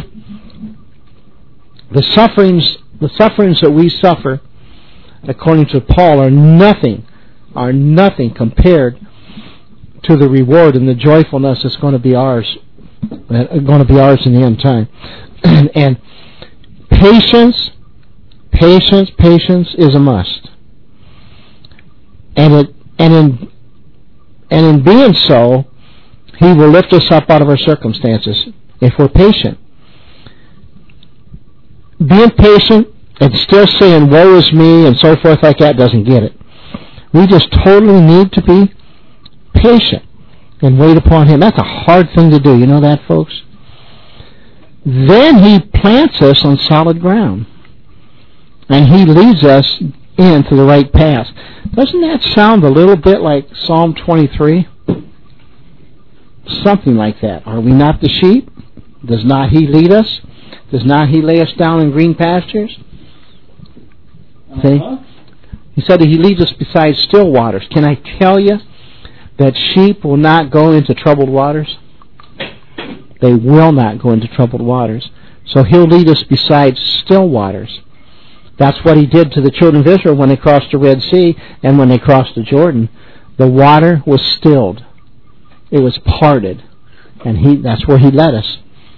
the sufferings, the sufferings that we suffer, according to Paul, are nothing, are nothing compared to the reward and the joyfulness that's going to be ours, going to be ours in the end time. And, and patience, patience, patience is a must. And it, and in, and in being so, He will lift us up out of our circumstances if we're patient. Being patient and still saying, woe is me, and so forth like that, doesn't get it. We just totally need to be patient and wait upon Him. That's a hard thing to do. You know that, folks? Then He plants us on solid ground. And He leads us into the right path. Doesn't that sound a little bit like Psalm twenty-three? Something like that. Are we not the sheep? Does not He lead us? Does not He lay us down in green pastures? See? He said that He leads us beside still waters. Can I tell you that sheep will not go into troubled waters? They will not go into troubled waters. So He'll lead us beside still waters. That's what He did to the children of Israel when they crossed the Red Sea and when they crossed the Jordan. The water was stilled. It was parted. And he that's where He led us.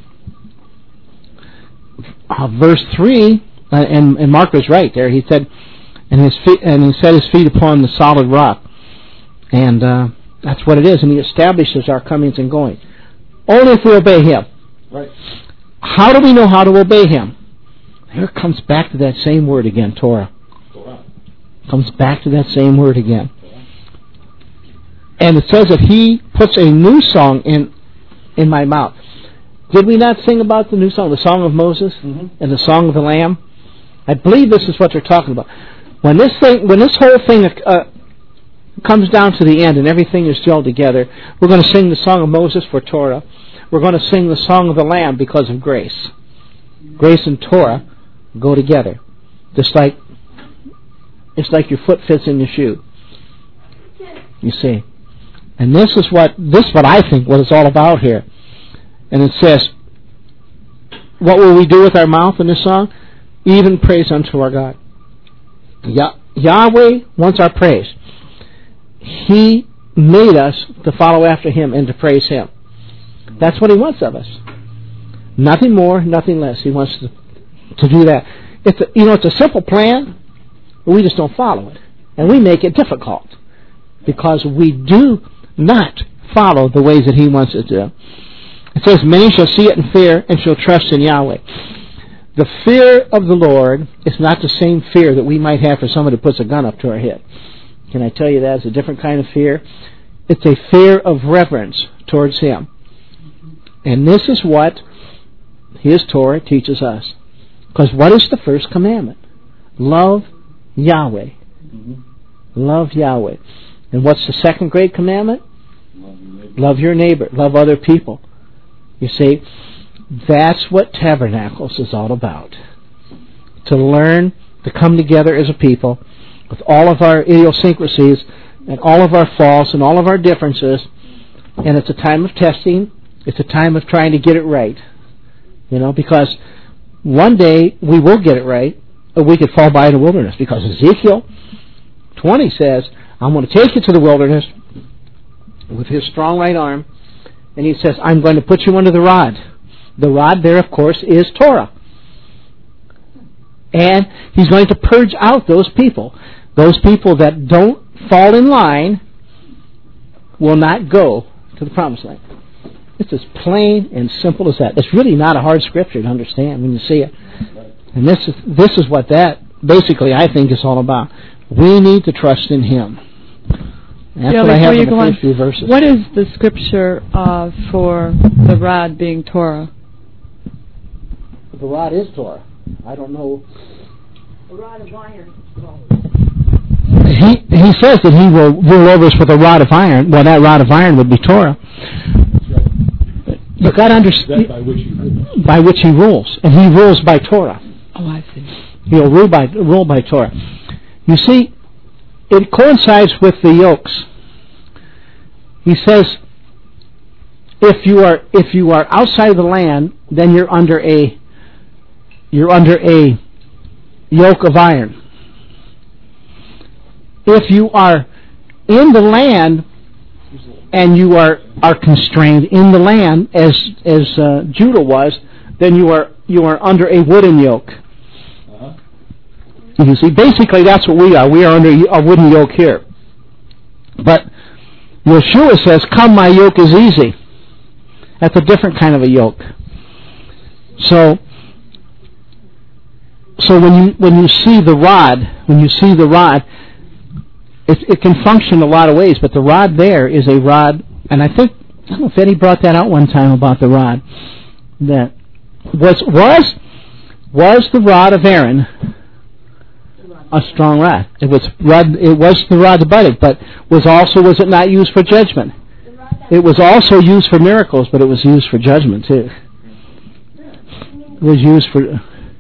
Uh, verse three, uh, and, and Mark was right there. He said, and his feet, and He set His feet upon the solid rock. And uh, that's what it is. And He establishes our comings and going. Only if we obey Him. Right. How do we know how to obey Him? Here it comes back to that same word again, Torah. Torah. Comes back to that same word again. And it says that He puts a new song in in my mouth. Did we not sing about the new song, the Song of Moses, mm-hmm. and the Song of the Lamb? I believe this is what they're talking about. When this thing, when this whole thing uh, comes down to the end and everything is gelled together, we're going to sing the Song of Moses for Torah. We're going to sing the Song of the Lamb because of grace. Grace and Torah go together, just like it's like your foot fits in your shoe. You see, and this is what this is what I think what it's all about here. And it says, what will we do with our mouth in this song? Even praise unto our God. Yah- Yahweh wants our praise. He made us to follow after Him and to praise Him. That's what He wants of us. Nothing more, nothing less. He wants to, to do that. It's a, you know, it's a simple plan, but we just don't follow it. And we make it difficult because we do not follow the ways that He wants us to do. It says, many shall see it and fear and shall trust in Yahweh. The fear of the Lord is not the same fear that we might have for someone who puts a gun up to our head. Can I tell you that? It's a different kind of fear. It's a fear of reverence towards Him. And this is what His Torah teaches us. Because what is the first commandment? Love Yahweh Mm-hmm. Love Yahweh. And what's the second great commandment? Love your neighbor. Love your neighbor. Love other people. You see, that's what Tabernacles is all about. To learn to come together as a people with all of our idiosyncrasies and all of our faults and all of our differences. And it's a time of testing. It's a time of trying to get it right. You know, because one day we will get it right, or we could fall by in the wilderness. Because Ezekiel twenty says, I'm going to take you to the wilderness with his strong right arm, and he says, I'm going to put you under the rod. The rod there, of course, is Torah. And he's going to purge out those people. Those people that don't fall in line will not go to the promised land. It's as plain and simple as that. It's really not a hard scripture to understand when you see it. And this is this is what that basically I think is all about. We need to trust in Him. That's yeah, what I have in the go first on, few verses. What is the scripture uh, for the rod being Torah? The rod is Torah. I don't know. A rod of iron. He he says that he will rule over us with a rod of iron. Well, that rod of iron would be Torah. You've got to understand by which he rules. By which he rules, and he rules by Torah. Oh, I see. He'll rule by rule by Torah. You see, it coincides with the yokes. He says, if you are if you are outside of the land, then you're under a you're under a yoke of iron. If you are in the land and you are, are constrained in the land as as uh, Judah was, then you are you are under a wooden yoke. Uh-huh. You see, basically that's what we are. We are under a wooden yoke here. But Yeshua says, "Come, my yoke is easy." That's a different kind of a yoke. So, so when you when you see the rod, when you see the rod. It, it can function a lot of ways, but the rod there is a rod, and I think, I don't know if Eddie brought that out one time about the rod, that was was was the rod of Aaron a strong rod. It was rod, it was the rod that budded, but was also, was it not used for judgment? It was also used for miracles, but it was used for judgment too. It was used for...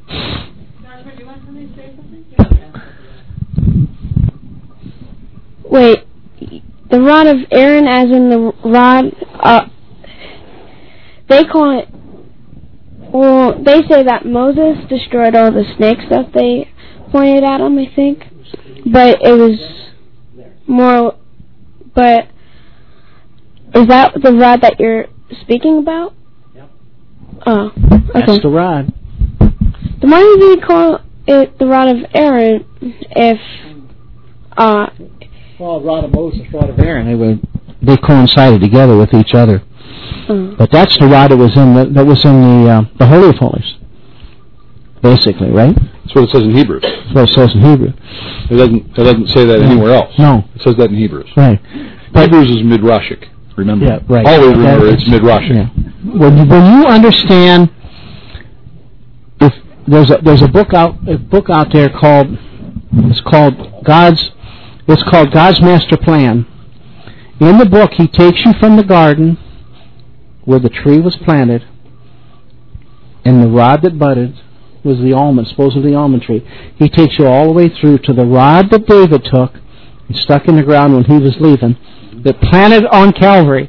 Wait, the rod of Aaron, as in the rod, uh, they call it, well, they say that Moses destroyed all the snakes that they pointed at him, I think. But it was more, but is that the rod that you're speaking about? Yep. Oh, okay. That's the rod. Then why did they call it the rod of Aaron if, uh... Well, rod of Moses, rod of Aaron, they were they coincided together with each other. Mm. But that's the rod that was in the that was in the uh, the Holy of Holies, basically, right? That's what it says in Hebrews. That's what it says in Hebrew. It doesn't it doesn't say that no. anywhere else. No, it says that in Hebrews. Right. But Hebrews is midrashic. Remember? Yeah, right. Always remember that, it's midrashic. Yeah. When you, when you understand, if there's a there's a book out a book out there called it's called God's. It's called God's Master Plan. In the book, he takes you from the garden where the tree was planted and the rod that budded was the almond, supposedly the almond tree. He takes you all the way through to the rod that David took and stuck in the ground when he was leaving, that planted on Calvary.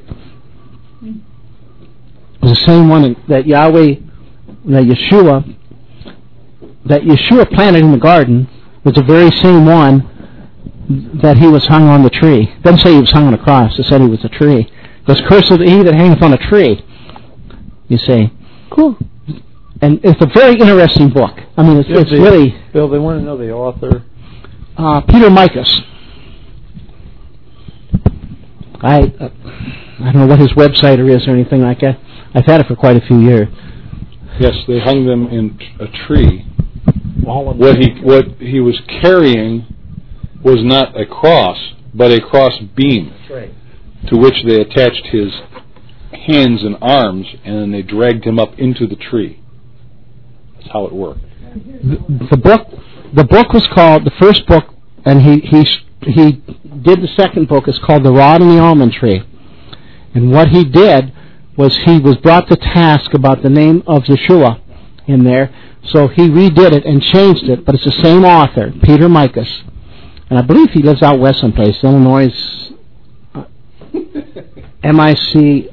It was the same one that Yahweh, that Yeshua, that Yeshua planted in the garden was the very same one that he was hung on the tree. It doesn't say he was hung on a cross. It said he was a tree. Because cursed is he that hangeth on a tree. You see. Cool. And it's a very interesting book. I mean, it's, yeah, it's they, really... Bill, they want to know the author. Uh, Peter Mikas. I uh, I don't know what his website is or anything like that. I've had it for quite a few years. Yes, they hung them in a tree. All of what he what he was carrying was not a cross, but a cross beam. That's right. To which they attached his hands and arms, and then they dragged him up into the tree. That's how it worked. The, the book, the book was called. The first book and he he he did the second book. It's called The Rod and the Almond Tree. And what he did was he was brought to task about the name of Yeshua in there. So he redid it and changed it, but it's the same author, Peter Mikas. And I believe he lives out west someplace, Illinois. Uh, M I C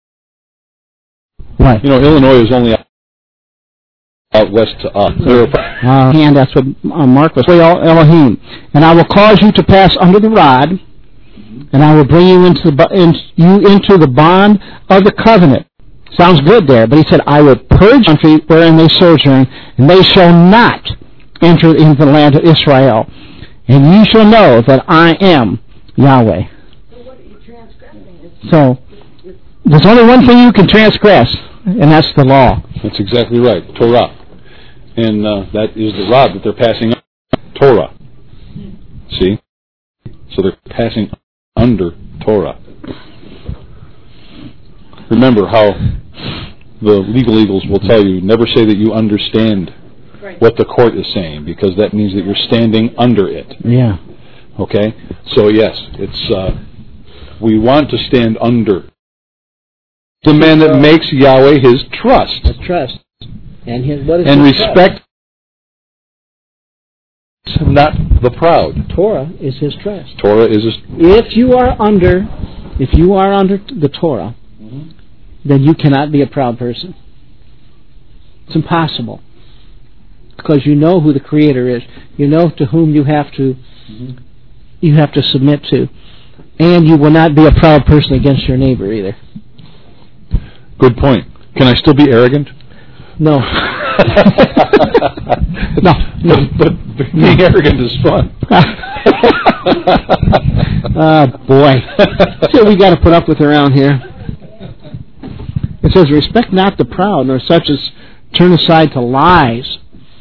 What? You know, Illinois is only out west to us. Uh, and that's what uh, Mark was saying, Elohim. And I will cause you to pass under the rod, and I will bring you into the in, you into the bond of the covenant. Sounds good there, but he said, I will purge the country wherein they sojourn, and they shall not enter into the land of Israel. And ye shall know that I am Yahweh. So what are you transgressing? So, there's only one thing you can transgress, and that's the law. That's exactly right, Torah. And uh, that is the rod that they're passing on, Torah. See? So they're passing under Torah. Remember how the legal eagles will tell you, never say that you understand Right. what the court is saying, because that means that you're standing under it. Yeah. Okay? So yes, it's uh, we want to stand under the man that makes Yahweh his trust. The trust. And his what is And his respect not the proud. trust? Torah is his trust. Torah is his, If you are under if you are under the Torah, mm-hmm. then you cannot be a proud person. It's impossible. Because you know who the Creator is. You know to whom you have to mm-hmm. you have to submit to. And you will not be a proud person against your neighbor either. Good point. Can I still be arrogant? No. no. No. But, but being arrogant is fun. Oh, boy. That's what we got to put up with around here. It says, respect not the proud, nor such as turn aside to lies.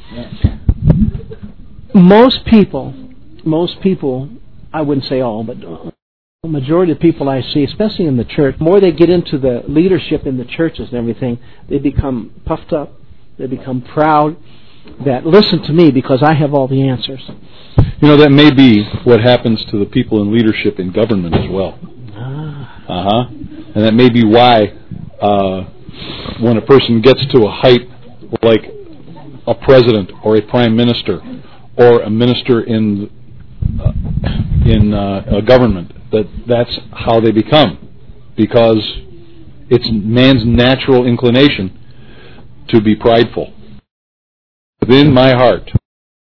Most people, most people, I wouldn't say all, but the majority of people I see, especially in the church, the more they get into the leadership in the churches and everything, they become puffed up, they become proud, that listen to me because I have all the answers. You know, that may be what happens to the people in leadership in government as well. Ah. Uh-huh. And that may be why uh, when a person gets to a height like a president or a prime minister or a minister in uh, in uh, a government, that that's how they become, because it's man's natural inclination to be prideful. Within my heart.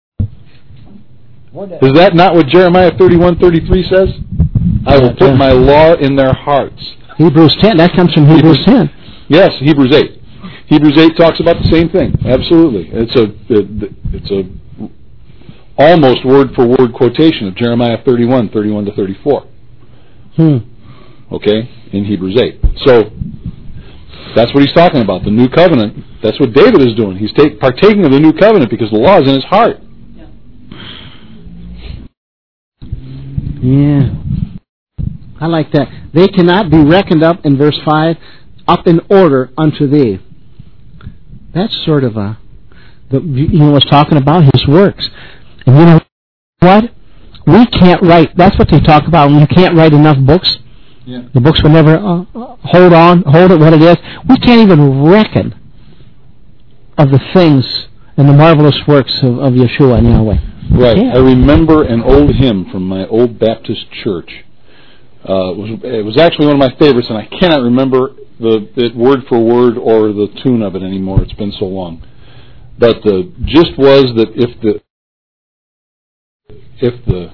Is that not what Jeremiah thirty-one thirty-three says? I will put my law in their hearts. Hebrews ten, that comes from Hebrews ten. Yes, Hebrews eight. Hebrews eight talks about the same thing. Absolutely. It's a it's a almost word for word quotation of Jeremiah thirty-one, thirty-one to thirty-four. Hmm. Okay, in Hebrews eight. So that's what he's talking about, the new covenant. That's what David is doing. He's take, partaking of the new covenant because the law is in his heart. Yeah. I like that. They cannot be reckoned up, in verse five, up in order unto thee. That's sort of a, the, you know, was talking about his works. And you know what? We can't write, that's what they talk about, when you can't write enough books. Yeah. The books will never uh, hold on, hold it what it is. We can't even reckon of the things and the marvelous works of, of Yeshua and Yahweh. Right. Yeah. I remember an old hymn from my old Baptist church. Uh, it, was, it was actually one of my favorites, and I cannot remember the it word for word or the tune of it anymore. It's been so long. But the gist was that if the if the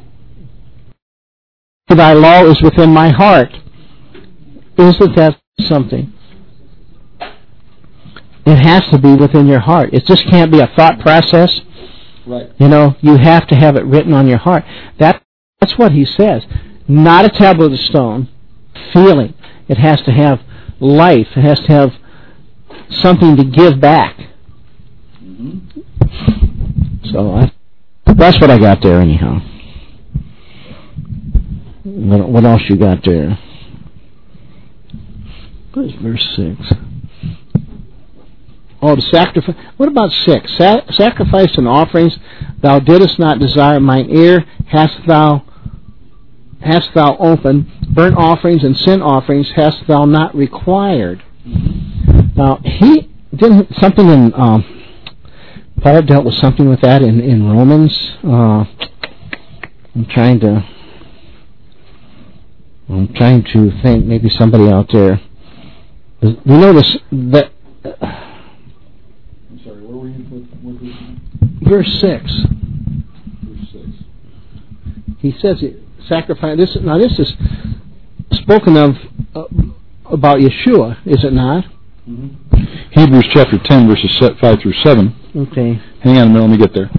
thy law is within my heart. Isn't that something? It has to be within your heart. It just can't be a thought process. Right. You know, you have to have it written on your heart. That that's what he says. Not a tablet of stone. Feeling. It has to have life. It has to have something to give back. Mm-hmm. So I, that's what I got there anyhow. What, what else you got there? What is verse six? Oh, the sacrifice. What about six? Sa- sacrifice and offerings thou didst not desire. Mine ear hast thou hast thou opened. Burnt offerings and sin offerings hast thou not required. Now he didn't something in um, Paul dealt with something with that in in Romans. Uh, I'm trying to. I'm trying to think. Maybe somebody out there. We know this that. Uh, I'm sorry. Where were you? What, what verse six. Verse six. He says it, sacrifice. This now this is spoken of uh, about Yeshua, is it not? Mm-hmm. Hebrews chapter ten, verses five through seven. Okay. Hang on a minute. Let me get there.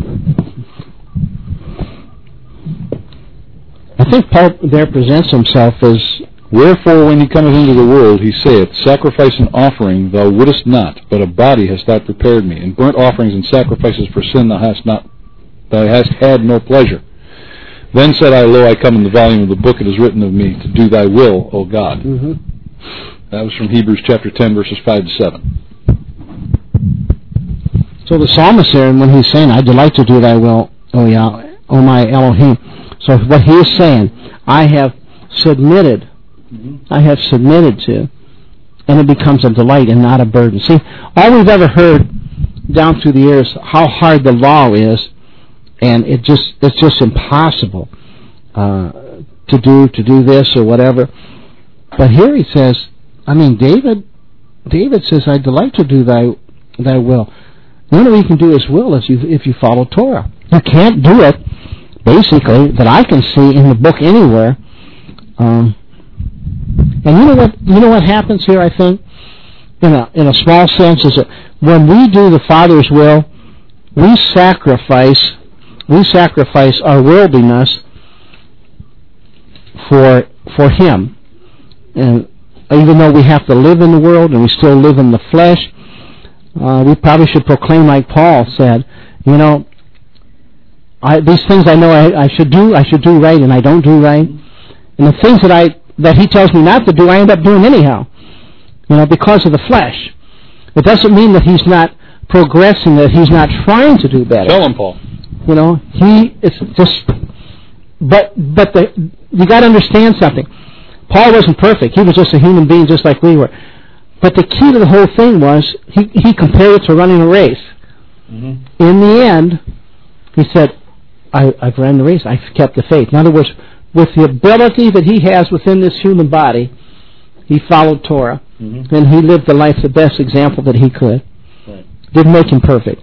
I think Paul there presents himself as, wherefore when he cometh into the world, he saith, sacrifice and offering thou wouldest not, but a body hast thou prepared me, and burnt offerings and sacrifices for sin thou hast not, thou hast had no pleasure. Then said I, lo, I come in the volume of the book, it is written of me, to do thy will, O God. Mm-hmm. That was from Hebrews chapter ten, verses five to seven. So the psalmist there, when he's saying, I delight to do thy will, O Yah, O my Elohim. So what he is saying, I have submitted, mm-hmm. I have submitted to, and it becomes a delight and not a burden. See, all we've ever heard down through the years, how hard the law is, and it just it's just impossible uh, to do to do this or whatever. But here he says, I mean, David, David says, I delight to do thy thy will. The only way you can do his will is you, if you follow Torah. You can't do it, basically, that I can see in the book anywhere. Um, and you know what? You know what happens here? I think, in a in a small sense, is that when we do the Father's will, we sacrifice we sacrifice our worldliness for for Him, and even though we have to live in the world and we still live in the flesh, uh, we probably should proclaim, like Paul said, you know, I, these things I know I, I should do, I should do right, and I don't do right. And the things that I that he tells me not to do, I end up doing anyhow, you know, because of the flesh. It doesn't mean that he's not progressing, that he's not trying to do better. Tell him, Paul. You know, he it's just, but but the you got to understand something. Paul wasn't perfect. He was just a human being, just like we were. But the key to the whole thing was he he compared it to running a race. Mm-hmm. In the end, he said, I, I've run the race. I've kept the faith. In other words, with the ability that he has within this human body, he followed Torah, mm-hmm. and he lived the life the best example that he could. Right. Didn't make him perfect.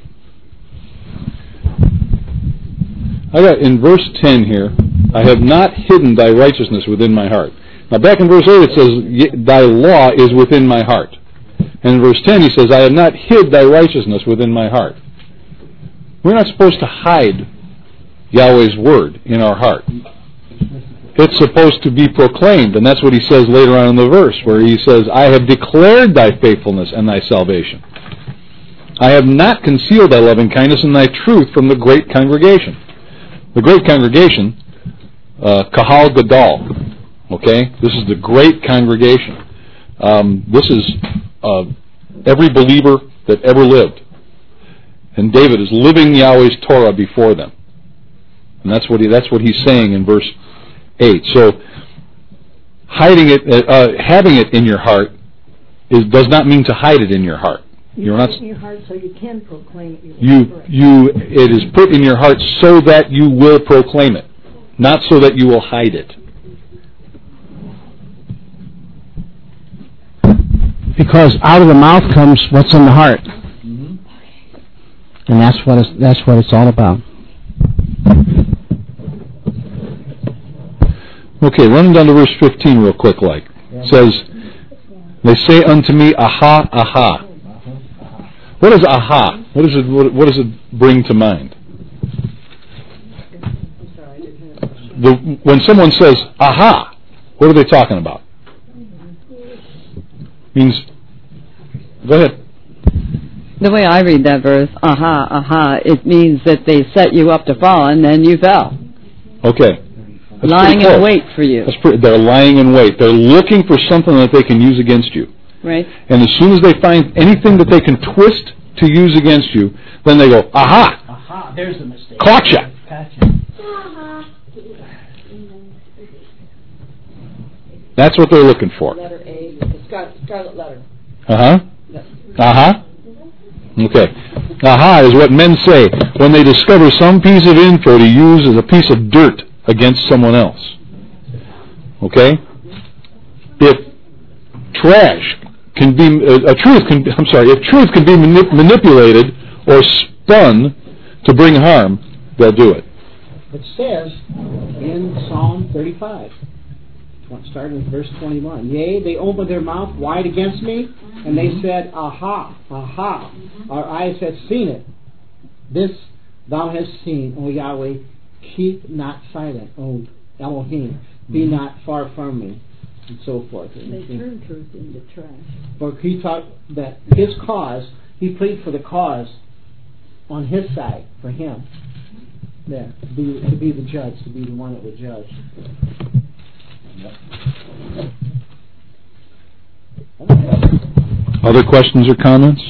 I got in verse ten here, I have not hidden thy righteousness within my heart. Now back in verse eight it says, thy law is within my heart. And in verse ten he says, I have not hid thy righteousness within my heart. We're not supposed to hide Yahweh's word in our heart. It's supposed to be proclaimed, and that's what he says later on in the verse, where he says, I have declared thy faithfulness and thy salvation. I have not concealed thy loving kindness and thy truth from the great congregation. The great congregation, uh, Kahal Gadol, okay? This is the great congregation. Um, this is uh, every believer that ever lived. And David is living Yahweh's Torah before them. And that's what he, that's what he's saying in verse eight. So, hiding it, uh, having it in your heart is, does not mean to hide it in your heart. You You're put not. it in your heart so you can proclaim it. You, you, it is put in your heart so that you will proclaim it, not so that you will hide it. Because out of the mouth comes what's in the heart, mm-hmm. and that's what it's, that's what it's all about. Okay, running down to verse fifteen real quick, like it says, they say unto me, aha, aha. What is aha? What does it what, what does it bring to mind? The, when someone says aha, what are they talking about? Means, go ahead. The way I read that verse, aha, aha, it means that they set you up to fall and then you fell. Okay. That's lying in wait for you. That's pretty, they're lying in wait. They're looking for something that they can use against you. Right. And as soon as they find anything that they can twist to use against you, then they go, aha! Aha, there's the mistake. Gotcha! Gotcha. That's what they're looking for. Letter A, the scar- scarlet letter. Uh-huh. Uh-huh. Okay. Aha is what men say when they discover some piece of info to use as a piece of dirt against someone else. Okay? If trash can be, uh, a truth can, I'm sorry, if truth can be manip- manipulated or spun to bring harm, they'll do it. It says in Psalm thirty-five, starting with verse twenty-one, yea, they opened their mouth wide against me, and they said, aha, aha, our eyes have seen it. This thou hast seen, O Yahweh, keep not silent, O Elohim, be not far from me, and so forth. They turn truth into trash. For he taught that his cause, he pleaded for the cause on his side, for him, there, to be, to be the judge, to be the one that would judge. Other questions or comments?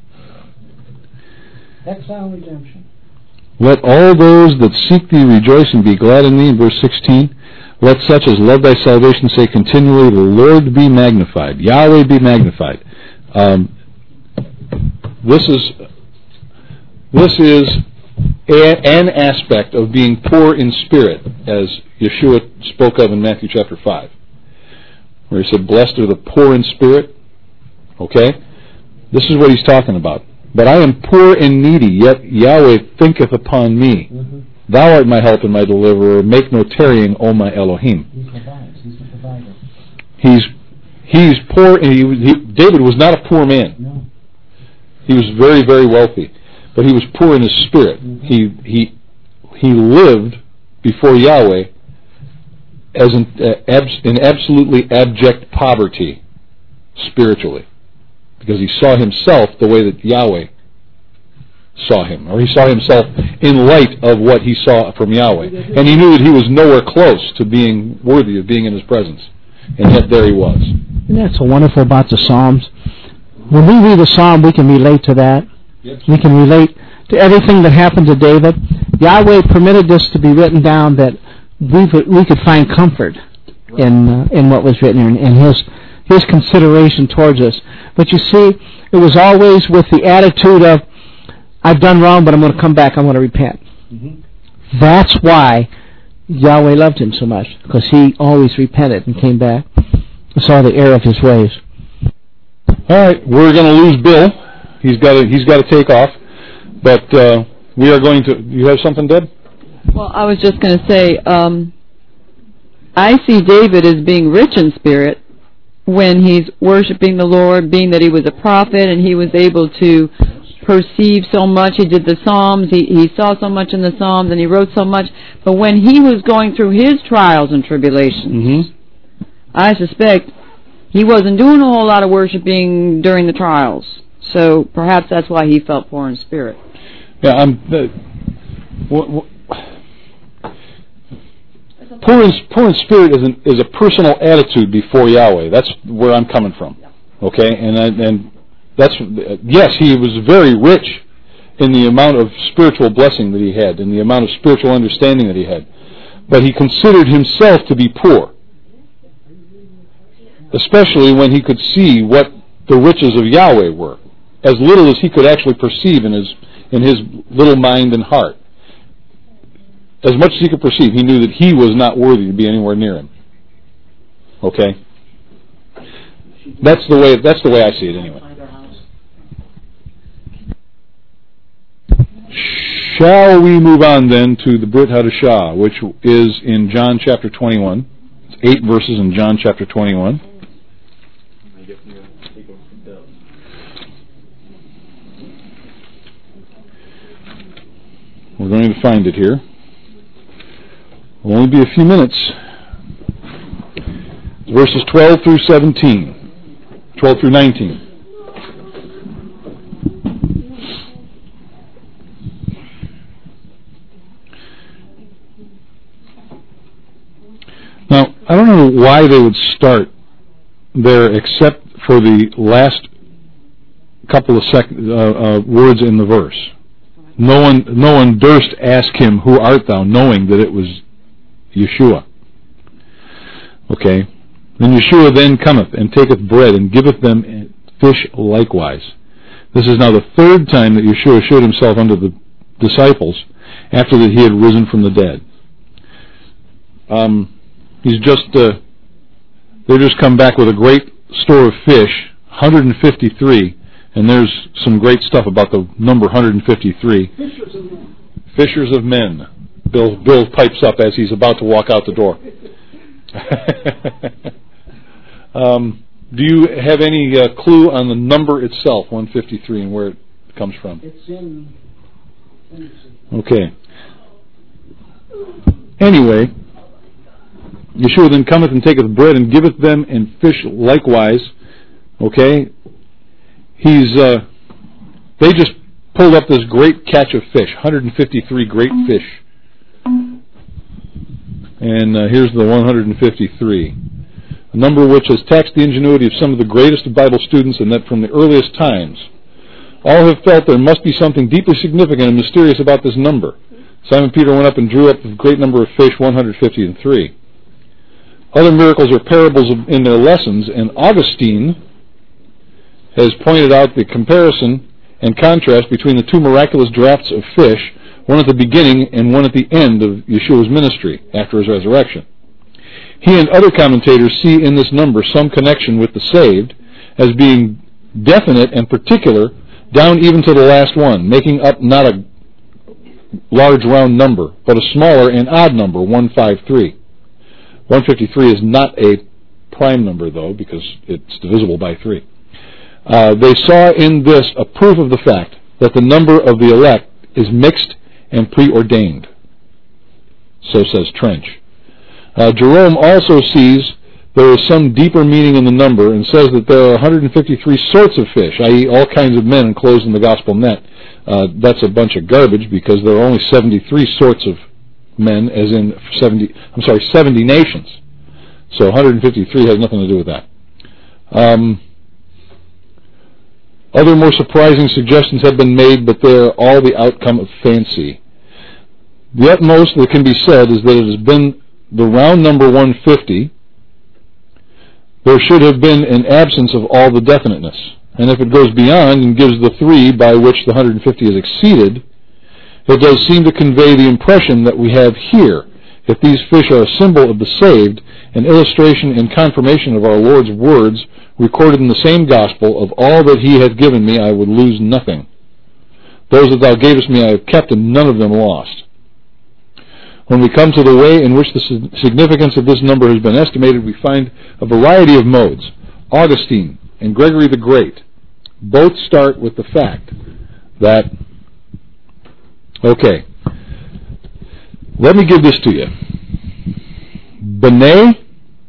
Exile redemption. Let all those that seek thee rejoice and be glad in thee, in verse sixteen. Let such as love thy salvation say continually, the Lord be magnified. Yahweh be magnified. Um, this is this is a, an aspect of being poor in spirit, as Yeshua spoke of in Matthew chapter five, where he said, blessed are the poor in spirit. Okay? This is what he's talking about. But I am poor and needy, yet Yahweh thinketh upon me. Mm-hmm. Thou art my help and my deliverer. Make no tarrying, O my Elohim. He provides. He's the provider. He's he's poor, and he, he, David was not a poor man. No. He was very, very wealthy, but he was poor in his spirit. Mm-hmm. He he he lived before Yahweh as in, uh, abs, in absolutely abject poverty spiritually, because he saw himself the way that Yahweh saw him, or he saw himself in light of what he saw from Yahweh, and he knew that he was nowhere close to being worthy of being in his presence, and yet there he was. And that's so wonderful about the Psalms. When we read a Psalm, we can relate to that. Yes. We can relate to everything that happened to David. Yahweh permitted this to be written down that we we could find comfort right. in uh, in what was written in, in his his consideration towards us. But you see, it was always with the attitude of, I've done wrong, but I'm going to come back, I'm going to repent. Mm-hmm. That's why Yahweh loved him so much, because he always repented and came back and saw the error of his ways. All right, we're going to lose Bill. He's got to he's got to take off, but uh, we are going to. You have something, Deb? Well, I was just going to say, um, I see David as being rich in spirit when he's worshiping the Lord, being that he was a prophet and he was able to perceive so much. He did the Psalms, he, he saw so much in the Psalms, and he wrote so much. But when he was going through his trials and tribulations, mm-hmm. I suspect he wasn't doing a whole lot of worshiping during the trials. So perhaps that's why he felt poor in spirit. Yeah, I'm... Uh, what, what, Poor in, poor in spirit is, an, is a personal attitude before Yahweh. That's where I'm coming from. Okay, and I, and that's yes, he was very rich in the amount of spiritual blessing that he had, in the amount of spiritual understanding that he had. But he considered himself to be poor, especially when he could see what the riches of Yahweh were, as little as he could actually perceive in his in his little mind and heart. As much as he could perceive, he knew that he was not worthy to be anywhere near him. Okay? That's the way that's the way I see it anyway. Shall we move on then to the Brit Hadashah, which is in John chapter twenty-one. It's eight verses in John chapter twenty-one. We're going to find it here. It'll only be a few minutes. Verses twelve through seventeen. twelve through nineteen. Now, I don't know why they would start there except for the last couple of sec- uh, uh, words in the verse. No one, no one durst ask him, "Who art thou?" knowing that it was Yeshua. Okay. Then Yeshua then cometh and taketh bread and giveth them fish likewise. This is now the third time that Yeshua showed himself unto the disciples after that he had risen from the dead. Um, he's just uh, they just come back with a great store of fish, one hundred fifty-three, and there's some great stuff about the number one hundred fifty-three. Fishers of men. Fishers of men. Bill Bill pipes up as he's about to walk out the door. um, do you have any uh, clue on the number itself, one hundred fifty-three, and where it comes from? It's in. Okay. Anyway, Yeshua then cometh and taketh bread and giveth them and fish likewise. Okay. He's. Uh, they just pulled up this great catch of fish, one hundred fifty-three great fish. And uh, here's the one hundred fifty-three. A number which has taxed the ingenuity of some of the greatest of Bible students, and that from the earliest times. All have felt there must be something deeply significant and mysterious about this number. Simon Peter went up and drew up the great number of fish, one hundred fifty-three. Other miracles are parables of, in their lessons, and Augustine has pointed out the comparison and contrast between the two miraculous drafts of fish, one at the beginning and one at the end of Yeshua's ministry after his resurrection. He and other commentators see in this number some connection with the saved as being definite and particular down even to the last one, making up not a large round number, but a smaller and odd number, one hundred fifty-three. one hundred fifty-three is not a prime number, though, because it's divisible by three. Uh, they saw in this a proof of the fact that the number of the elect is mixed and preordained. So says Trench. Uh, Jerome also sees there is some deeper meaning in the number and says that there are one hundred fifty-three sorts of fish, that is all kinds of men enclosed in the gospel net. Uh, that's a bunch of garbage because there are only seventy-three sorts of men, as in seventy, I'm sorry, seventy nations. So one hundred fifty-three has nothing to do with that. Um, other more surprising suggestions have been made, but they are all the outcome of fancy. The utmost that can be said is that it has been the round number one hundred fifty. There should have been an absence of all the definiteness. And if it goes beyond and gives the three by which the one hundred fifty is exceeded, it does seem to convey the impression that we have here. If these fish are a symbol of the saved, an illustration and confirmation of our Lord's words recorded in the same gospel, of all that he hath given me I would lose nothing. Those that thou gavest me I have kept, and none of them lost. When we come to the way in which the significance of this number has been estimated, we find a variety of modes. Augustine and Gregory the Great both start with the fact that, okay, let me give this to you. B'nai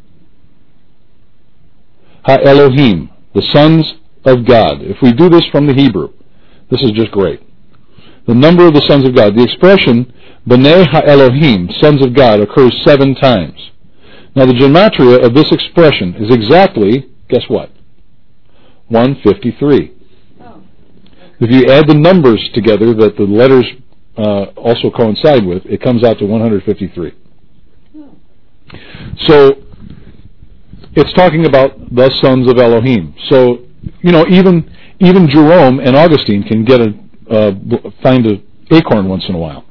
Ha-Elohim, the sons of God. If we do this from the Hebrew, this is just great. The number of the sons of God. The expression B'nai Ha-Elohim, sons of God, occurs seven times. Now the gematria of this expression is exactly, guess what? one hundred fifty-three. Oh. If you add the numbers together that the letters uh, also coincide with, it comes out to one hundred fifty-three. Oh. So it's talking about the sons of Elohim. So, you know, even even Jerome and Augustine can get a uh, find an acorn once in a while.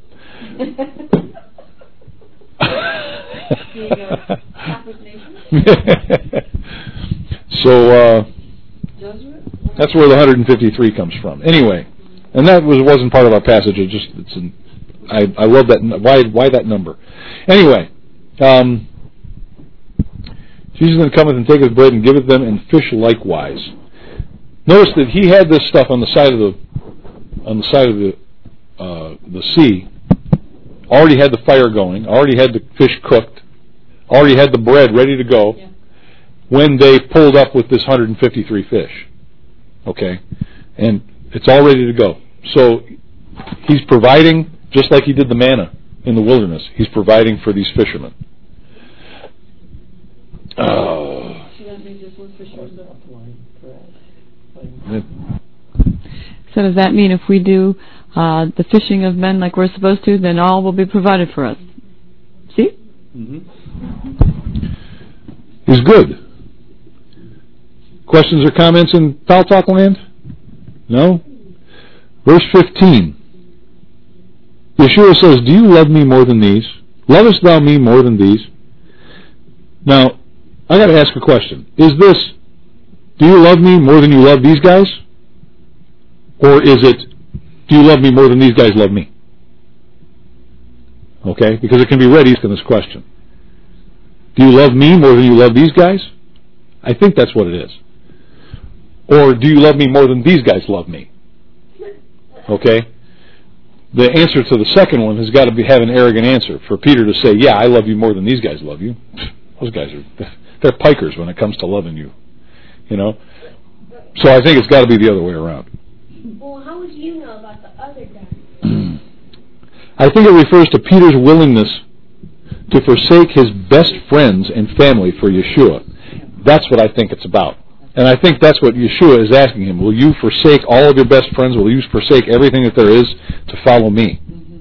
So uh, that's where the one hundred fifty-three comes from. Anyway, and that was wasn't part of our passage. It just it's an, I I love that. Why why that number? Anyway, um, Jesus then cometh and taketh bread and giveth them, and fish likewise. Notice that he had this stuff on the side of the on the side of the uh, the sea. Already had the fire going. Already had the fish cooked. Already had the bread ready to go. Yeah. When they pulled up with this one hundred fifty-three fish. Okay? And it's all ready to go. So he's providing, just like he did the manna in the wilderness, he's providing for these fishermen. Uh, It, So does that mean if we do uh, the fishing of men like we're supposed to, then all will be provided for us? See? mm-hmm. Is good. Questions or comments in Foul Talk Land? No? Verse fifteen. Yeshua says, do you love me more than these? Lovest thou me more than these? Now, I got to ask a question. Is this, do you love me more than you love these guys? Or is it, do you love me more than these guys love me? Okay? Because it can be read in this question. Do you love me more than you love these guys? I think that's what it is. Or do you love me more than these guys love me? Okay? The answer to the second one has got to be have an arrogant answer. For Peter to say, yeah, I love you more than these guys love you. Those guys are, they're pikers when it comes to loving you. You know? So I think it's got to be the other way around. Well, how would you know about the other guy? I think it refers to Peter's willingness to forsake his best friends and family for Yeshua. That's what I think it's about. And I think that's what Yeshua is asking him. Will you forsake all of your best friends? Will you forsake everything that there is to follow me? Mm-hmm.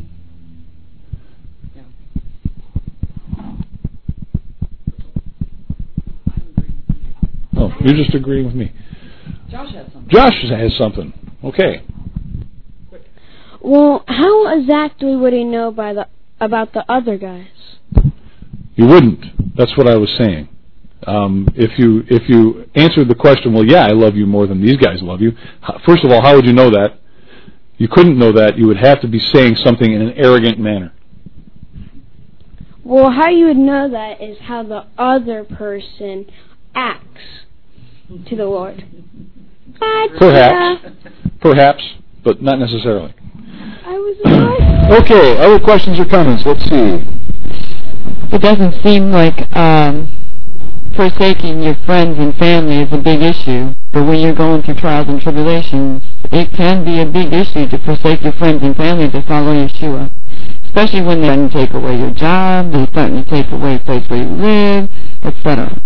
Yeah. Oh, you're just agreeing with me. Josh has something. Josh has something. Okay. Well, how exactly would he know by the about the other guys? You wouldn't. That's what I was saying. Um, if you if you answered the question, well, yeah, I love you more than these guys love you. First of all, how would you know that? You couldn't know that. You would have to be saying something in an arrogant manner. Well, how you would know that is how the other person acts to the Lord. Gotcha. Perhaps. Perhaps, but not necessarily. I was right. Okay, other questions or comments? Let's see. It doesn't seem like um, forsaking your friends and family is a big issue, but when you're going through trials and tribulations, it can be a big issue to forsake your friends and family to follow Yeshua, especially when they're starting to take away your job, they're starting to take away the place where you live, et cetera.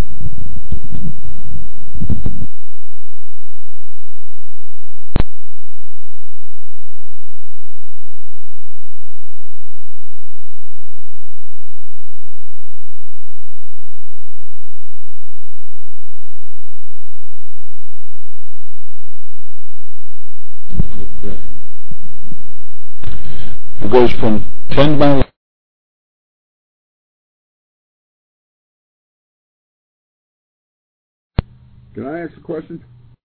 It goes from ten miles. Can I ask a question?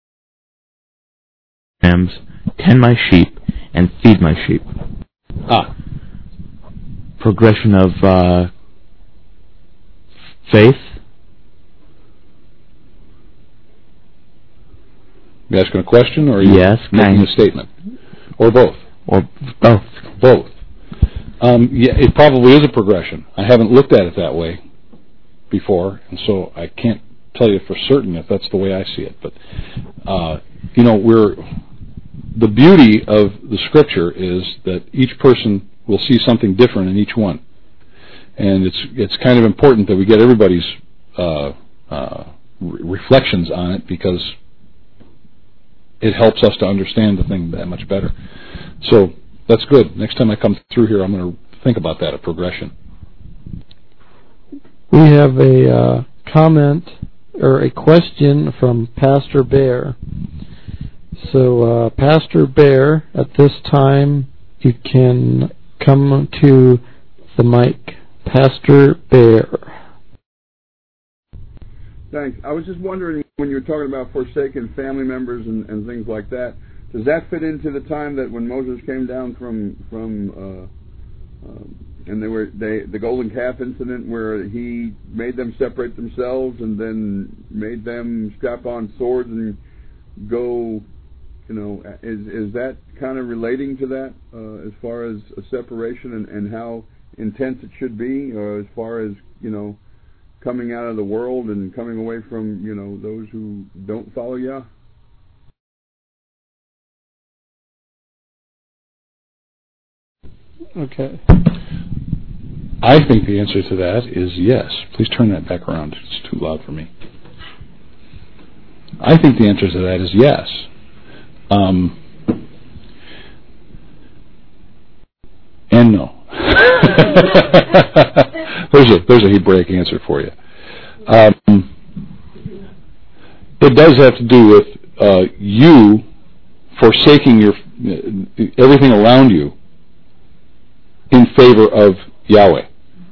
Lambs, tend my sheep, and feed my sheep. Ah. Progression of uh, faith. You asking a question, or are you Yes, making kind. a statement? Or both? Or both. Both. Um, yeah, it probably is a progression. I haven't looked at it that way before, and so I can't tell you for certain if that's the way I see it. But uh, you know, we're the beauty of the Scripture is that each person will see something different in each one, and it's it's kind of important that we get everybody's uh, uh, re- reflections on it, because it helps us to understand the thing that much better. So that's good. Next time I come through here, I'm going to think about that, a progression. We have a uh, comment or a question from Pastor Bear. So, uh, Pastor Bear, at this time, you can come to the mic. Pastor Bear. Thanks. I was just wondering, when you were talking about forsaken family members and, and things like that, does that fit into the time that when Moses came down from from uh, uh, and they were they the golden calf incident where he made them separate themselves and then made them strap on swords and go, you know, is is that kind of relating to that uh, as far as a separation and, and how intense it should be, or as far as, you know, coming out of the world and coming away from, you know, those who don't follow Yah? Okay. I think the answer to that is yes. Please turn that back around. It's too loud for me. I think the answer to that is yes. Um, and no. there's a there's a Hebraic answer for you. Um, it does have to do with uh, you forsaking your everything around you in favor of Yahweh.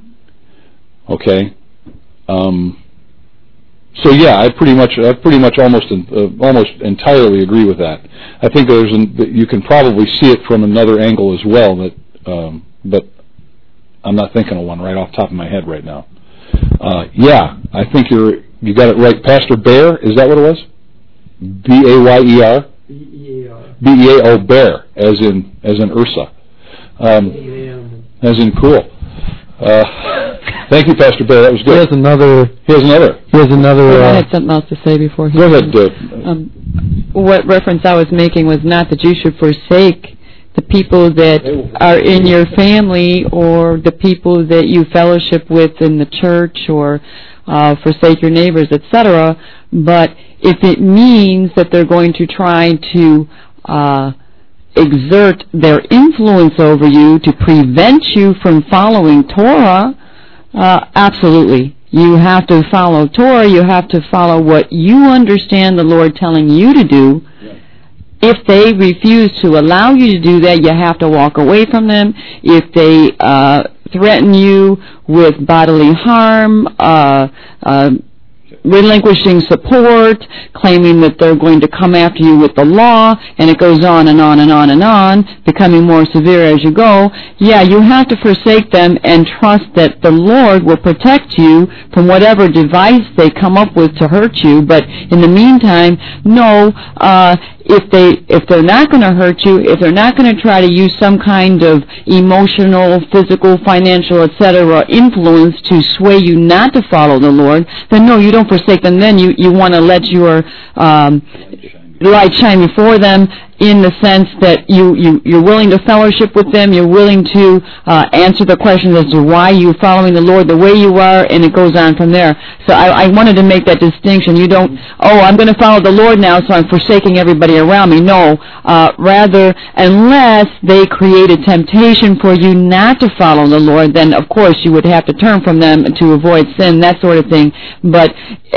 Okay. Um, so yeah, I pretty much, I pretty much almost, uh, almost entirely agree with that. I think there's, an, you can probably see it from another angle as well. That, um, but I'm not thinking of one right off the top of my head right now. Uh, yeah, I think you're, you got it right. Pastor Bear, is that what it was? B A Y E R. B E A R. B E A O Bear, as in, as in Ursa. Um, as in cool. Uh, thank you, Pastor Bear. That was good. He has another. He has another. He has another. I Uh, had something else to say before. He Go ahead, Dave. Um, what reference I was making was not that you should forsake the people that are in your family or the people that you fellowship with in the church, or uh, forsake your neighbors, et cetera. But if it means that they're going to try to uh, exert their influence over you to prevent you from following Torah, uh, absolutely. You have to follow Torah. You have to follow what you understand the Lord telling you to do. Yeah. If they refuse to allow you to do that, you have to walk away from them. If they uh, threaten you with bodily harm, uh, uh, relinquishing support, claiming that they're going to come after you with the law, and it goes on and on and on and on, becoming more severe as you go, yeah, you have to forsake them and trust that the Lord will protect you from whatever device they come up with to hurt you. But in the meantime, no, uh, if they if they're not going to hurt you, if they're not going to try to use some kind of emotional, physical, financial, et cetera influence to sway you not to follow the Lord, then no, you don't forsake them. Then you, you want to let your um, light shine before them, in the sense that you, you, you're willing to fellowship with them, you're willing to uh, answer the questions as to why you're following the Lord the way you are, and it goes on from there. So I, I wanted to make that distinction. You don't, oh, I'm going to follow the Lord now, so I'm forsaking everybody around me. No, uh, rather, unless they create a temptation for you not to follow the Lord, then of course you would have to turn from them to avoid sin, that sort of thing. But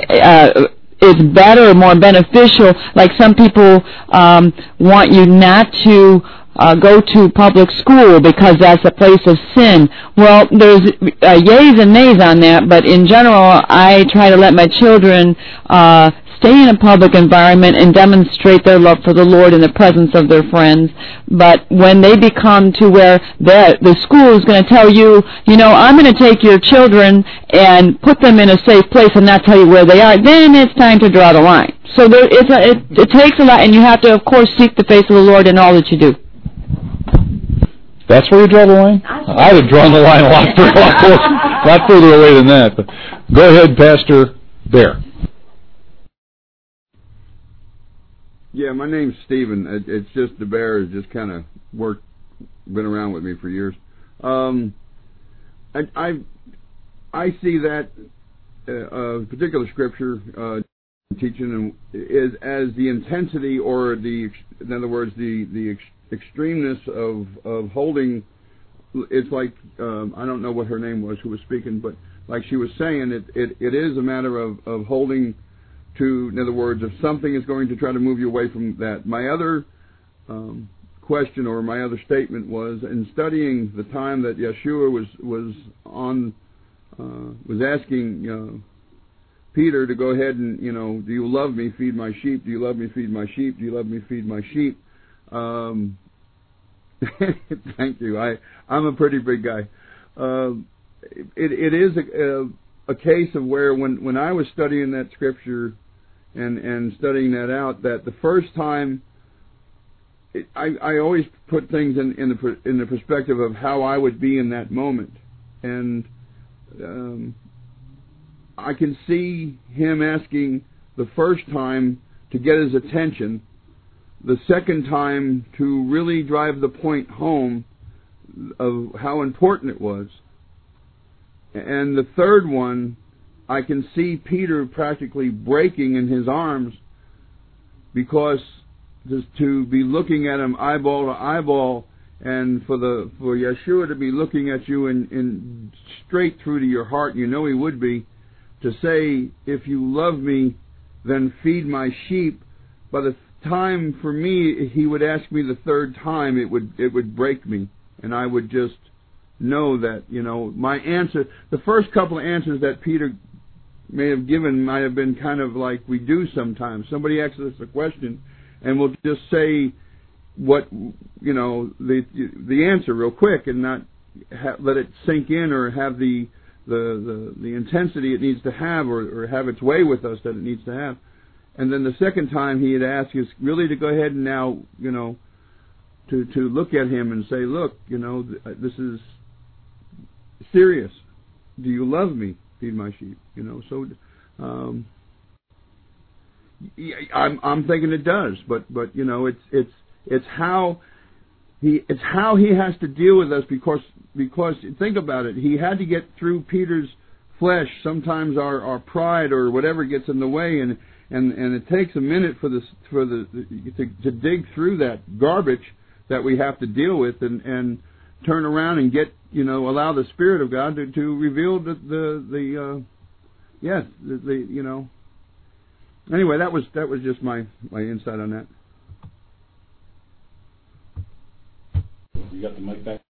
uh, it's better, more beneficial. Like some people um, want you not to uh, go to public school because that's a place of sin. Well, there's uh, yays and nays on that, but in general, I try to let my children uh, stay in a public environment and demonstrate their love for the Lord in the presence of their friends. But when they become to where the school is going to tell you, you know, I'm going to take your children and put them in a safe place and not tell you where they are, then it's time to draw the line. So there, it's a, it, it takes a lot, and you have to, of course, seek the face of the Lord in all that you do. That's where you draw the line? I'd have drawn the line a lot further, a lot further away than that. But go ahead, Pastor Bear. Yeah, my name's Stephen. It, it's just the Bear has just kind of worked, been around with me for years. Um, I, I I see that uh, uh, particular scripture uh, teaching is as the intensity, or the, in other words, the the ex- extremeness of of holding. It's like um, I don't know what her name was who was speaking, but like she was saying, it it, it is a matter of of holding to, in other words, if something is going to try to move you away from that. My other um, question, or my other statement, was in studying the time that Yeshua was was on uh, was asking uh, Peter to go ahead and, you know, do you love me? Feed my sheep. Do you love me? Feed my sheep. Do you love me? Feed my sheep. Um, thank you. I I'm a pretty big guy. Uh, it it is a, a a case of where when when I was studying that scripture and and studying that out, that the first time it, I I always put things in in the in the perspective of how I would be in that moment, and um, I can see him asking the first time to get his attention, the second time to really drive the point home of how important it was, and the third one, I can see Peter practically breaking in his arms because to, to be looking at him eyeball to eyeball, and for the for Yeshua to be looking at you in, in straight through to your heart, you know he would be, to say, if you love me, then feed my sheep. By the time for me, he would ask me the third time, it would it would break me, and I would just know that, you know, my answer, the first couple of answers that Peter may have given might have been kind of like we do sometimes. Somebody asks us a question, and we'll just say what, you know, the the answer real quick, and not ha- let it sink in or have the the, the the intensity it needs to have, or, or have its way with us that it needs to have. And then the second time he had asked us really to go ahead and now, you know, to to look at him and say, look, you know, th- this is serious. Do you love me? Feed my sheep. You know, so um, I'm I'm thinking it does, but but you know, it's it's it's how he it's how he has to deal with us, because because think about it, he had to get through Peter's flesh. Sometimes our, our pride or whatever gets in the way, and, and, and it takes a minute for the for the to, to dig through that garbage that we have to deal with, and, and turn around and get, you know, allow the Spirit of God to, to reveal the the, the uh, yes the, the you know. Anyway, that was that was just my, my insight on that. You got the mic back?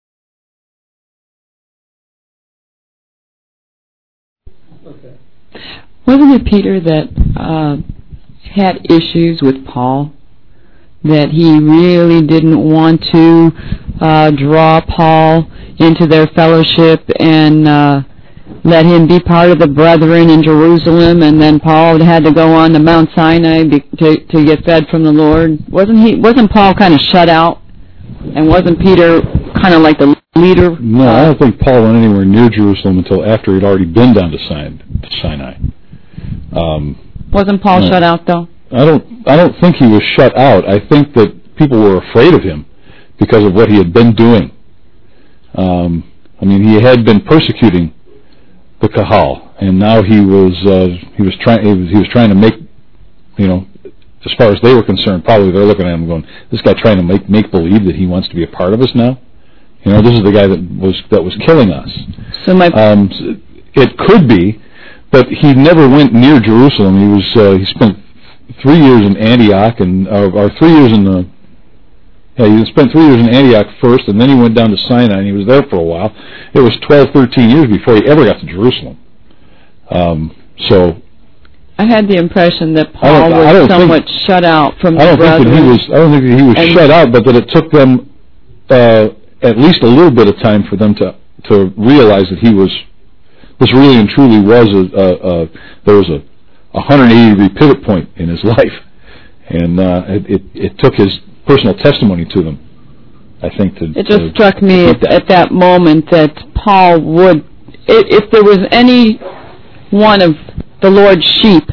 Okay. Wasn't it Peter that uh, had issues with Paul? That he really didn't want to uh, draw Paul into their fellowship and uh, let him be part of the brethren in Jerusalem, and then Paul had to go on to Mount Sinai be, to to get fed from the Lord. Wasn't he? Wasn't Paul kind of shut out? And wasn't Peter kind of like the leader? No, I don't think Paul went anywhere near Jerusalem until after he'd already been down to Sinai. Um, wasn't Paul no, shut out, though? I don't. I don't think he was shut out. I think that people were afraid of him because of what he had been doing. Um, I mean, he had been persecuting the Kahal, and now he was uh, he was trying he was, he was trying to make, you know, as far as they were concerned, probably they're looking at him going, this guy trying to make make believe that he wants to be a part of us now. You know, this is the guy that was that was killing us. So my um, it could be, but he never went near Jerusalem. He was uh, he spent three years in Antioch, and uh, or three years in the yeah he spent three years in Antioch first, and then he went down to Sinai, and he was there for a while. It was twelve, thirteen years before he ever got to Jerusalem. Um, so. I had the impression that Paul was somewhat think, shut out from the I don't brethren. think that he was. I don't think that he was and shut out, but that it took them uh, at least a little bit of time for them to to realize that he was. This really and truly was a. a, a there was a one hundred eighty degree pivot point in his life, and uh, it, it it took his personal testimony to them. I think to. It just to, struck me at that. at that moment that Paul would, if, if there was any one of the Lord's sheep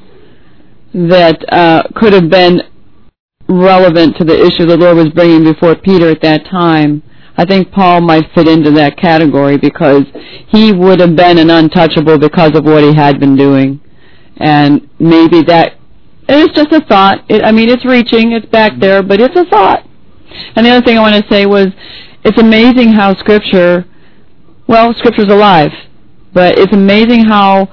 that uh, could have been relevant to the issue the Lord was bringing before Peter at that time, I think Paul might fit into that category, because he would have been an untouchable because of what he had been doing. And maybe that, it's just a thought. It, I mean, it's reaching, it's back there, but it's a thought. And the other thing I want to say was, it's amazing how Scripture, well, Scripture's alive, but it's amazing how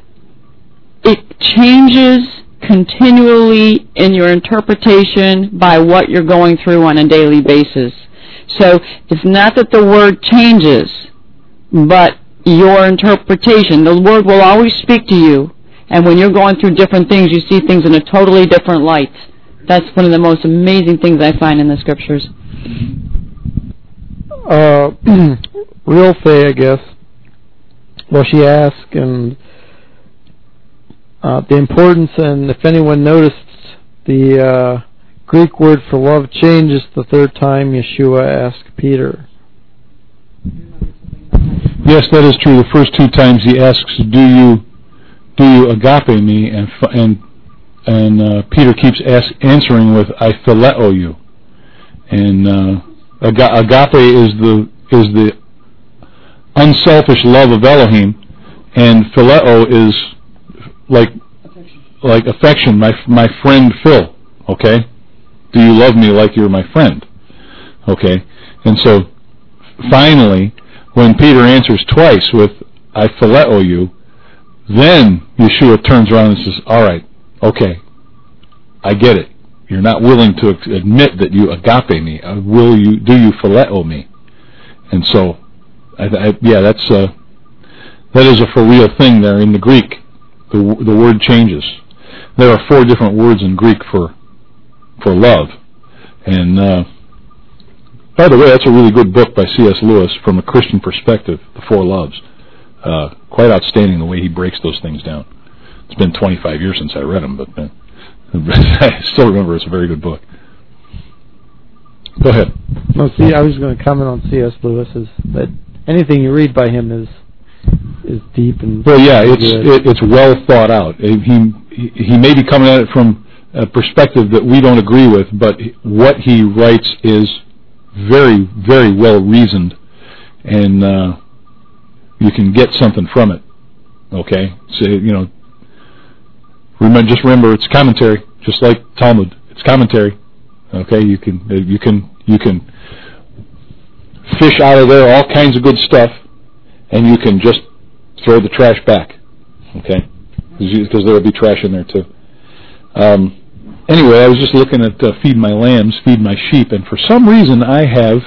it changes continually in your interpretation by what you're going through on a daily basis. So it's not that the word changes, but your interpretation. The word will always speak to you, and when you're going through different things, you see things in a totally different light. That's one of the most amazing things I find in the Scriptures. Uh, real Faye, I guess. Well, she asked, and uh, the importance, and if anyone noticed, the uh, Greek word for love changes the third time Yeshua asked Peter. Yes, that is true. The first two times he asks, "Do you, do you agape me?" and and and uh, Peter keeps ask, answering with, "I phileo you." And uh, agape is the is the unselfish love of Elohim, and phileo is like affection. like affection. My my friend Phil, Okay? Do you love me like you're my friend? Okay? And so, finally, when Peter answers twice with, I phileo you, then Yeshua turns around and says, all right, okay, I get it. You're not willing to admit that you agape me. Will you? Do you phileo me? And so, I, I, yeah, that's uh, that is a for real thing there in the Greek. The the word changes. There are four different words in Greek for for love. And uh, by the way, that's a really good book by C S Lewis from a Christian perspective. The Four Loves. Uh, quite outstanding the way he breaks those things down. It's been twenty-five years since I read them, but. Uh, I still remember it's a very good book. Go ahead. No, see, I was going to comment on C S Lewis is that anything you read by him is is deep and well, yeah, it's it, it's well thought out. He he may be coming at it from a perspective that we don't agree with, but what he writes is very very well reasoned, and uh, you can get something from it. Okay, so you know. Remember, just remember, it's commentary, just like Talmud. It's commentary. Okay, you can you can you can fish out of there all kinds of good stuff, and you can just throw the trash back. Okay, because there will be trash in there too. Um, anyway, I was just looking at uh, feed my lambs, feed my sheep, and for some reason I have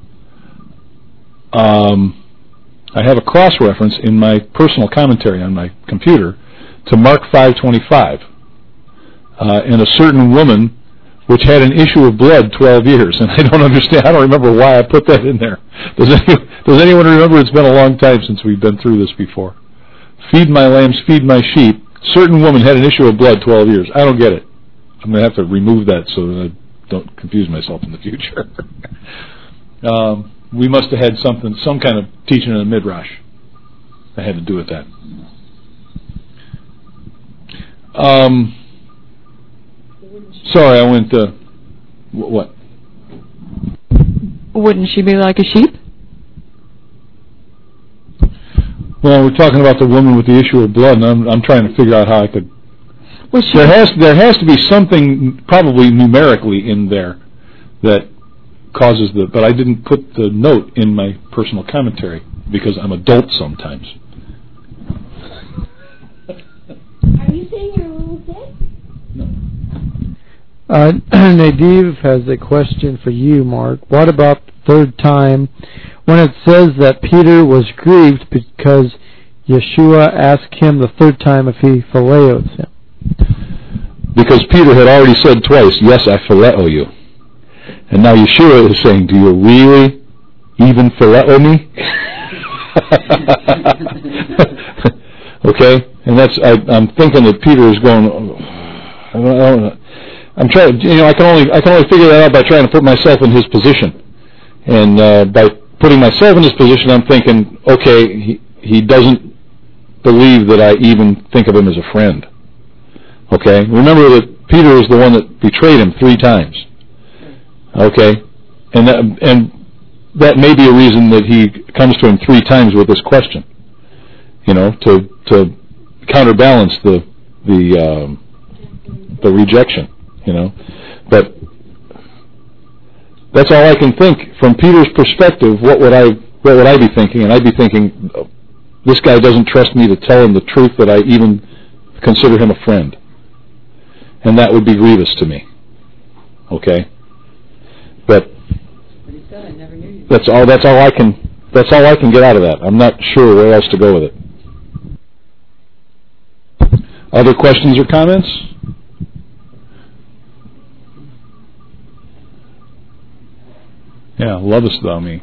um, I have a cross reference in my personal commentary on my computer to Mark five twenty-five, uh, and a certain woman which had an issue of blood twelve years, and I don't understand. I don't remember why I put that in there. Does anyone, does anyone remember? It's been a long time since we've been through this before. Feed my lambs, feed my sheep. Certain woman had an issue of blood twelve years. I don't get it. I'm going to have to remove that so that I don't confuse myself in the future. um, we must have had something, some kind of teaching in a midrash. I had to do with that. Um, sorry, I went to, what? Wouldn't she be like a sheep? Well, we're talking about the woman with the issue of blood, and I'm, I'm trying to figure out how I could. Well, she there has there has to be something, probably numerically, in there that causes the. But I didn't put the note in my personal commentary because I'm adult sometimes. Are you saying you're a little kid? No. Uh, Nadiv has a question for you, Mark. What about the third time when it says that Peter was grieved because Yeshua asked him the third time if he phileos him? Because Peter had already said twice, yes, I phileo you. And now Yeshua is saying, do you really even phileo me? Okay? And that's, I, I'm thinking that Peter is going, oh, I don't, I don't, I'm trying, you know, I can only, I can only figure that out by trying to put myself in his position. And uh, by putting myself in his position, I'm thinking, okay, he, he doesn't believe that I even think of him as a friend. Okay? Remember that Peter is the one that betrayed him three times. Okay? And that, and that may be a reason that he comes to him three times with this question. You know, to to counterbalance the the um, the rejection. You know, but that's all I can think from Peter's perspective. What would I what would I be thinking? And I'd be thinking, this guy doesn't trust me to tell him the truth that I even consider him a friend, and that would be grievous to me. Okay, but that's all. That's all I can. That's all I can get out of that. I'm not sure where else to go with it. Other questions or comments? Yeah, lovest thou me.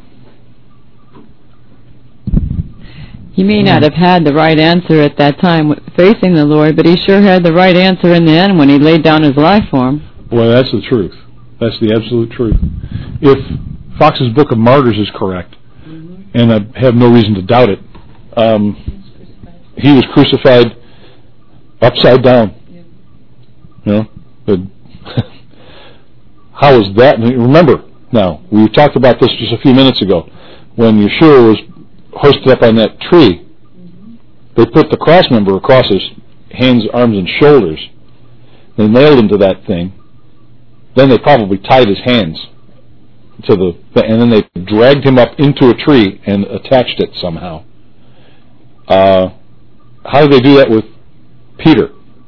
He may not have had the right answer at that time facing the Lord, but he sure had the right answer in the end when he laid down his life for him. Well, that's the truth. That's the absolute truth. If Fox's Book of Martyrs is correct, mm-hmm. and I have no reason to doubt it, um, he was crucified upside down. Yeah. You know, but how is that? Remember, now, we talked about this just a few minutes ago. When Yeshua was hoisted up on that tree, mm-hmm. they put the cross member across his hands, arms, and shoulders. They nailed him to that thing. then they probably tied his hands to the, and then they dragged him up into a tree and attached it somehow. Uh, how did they do that with Peter?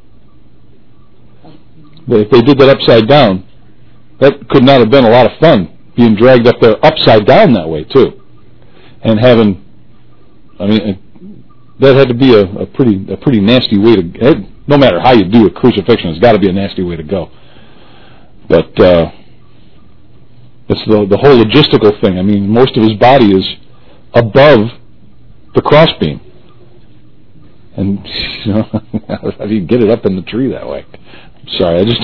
If they did that upside down, that could not have been a lot of fun, being dragged up there upside down that way too, and having, I mean, that had to be a, a pretty a pretty nasty way to. No matter how you do a crucifixion, it's got to be a nasty way to go. But uh, it's the the whole logistical thing. I mean, most of his body is above the crossbeam, and you know, how do you get it up in the tree that way? I'm sorry, I just.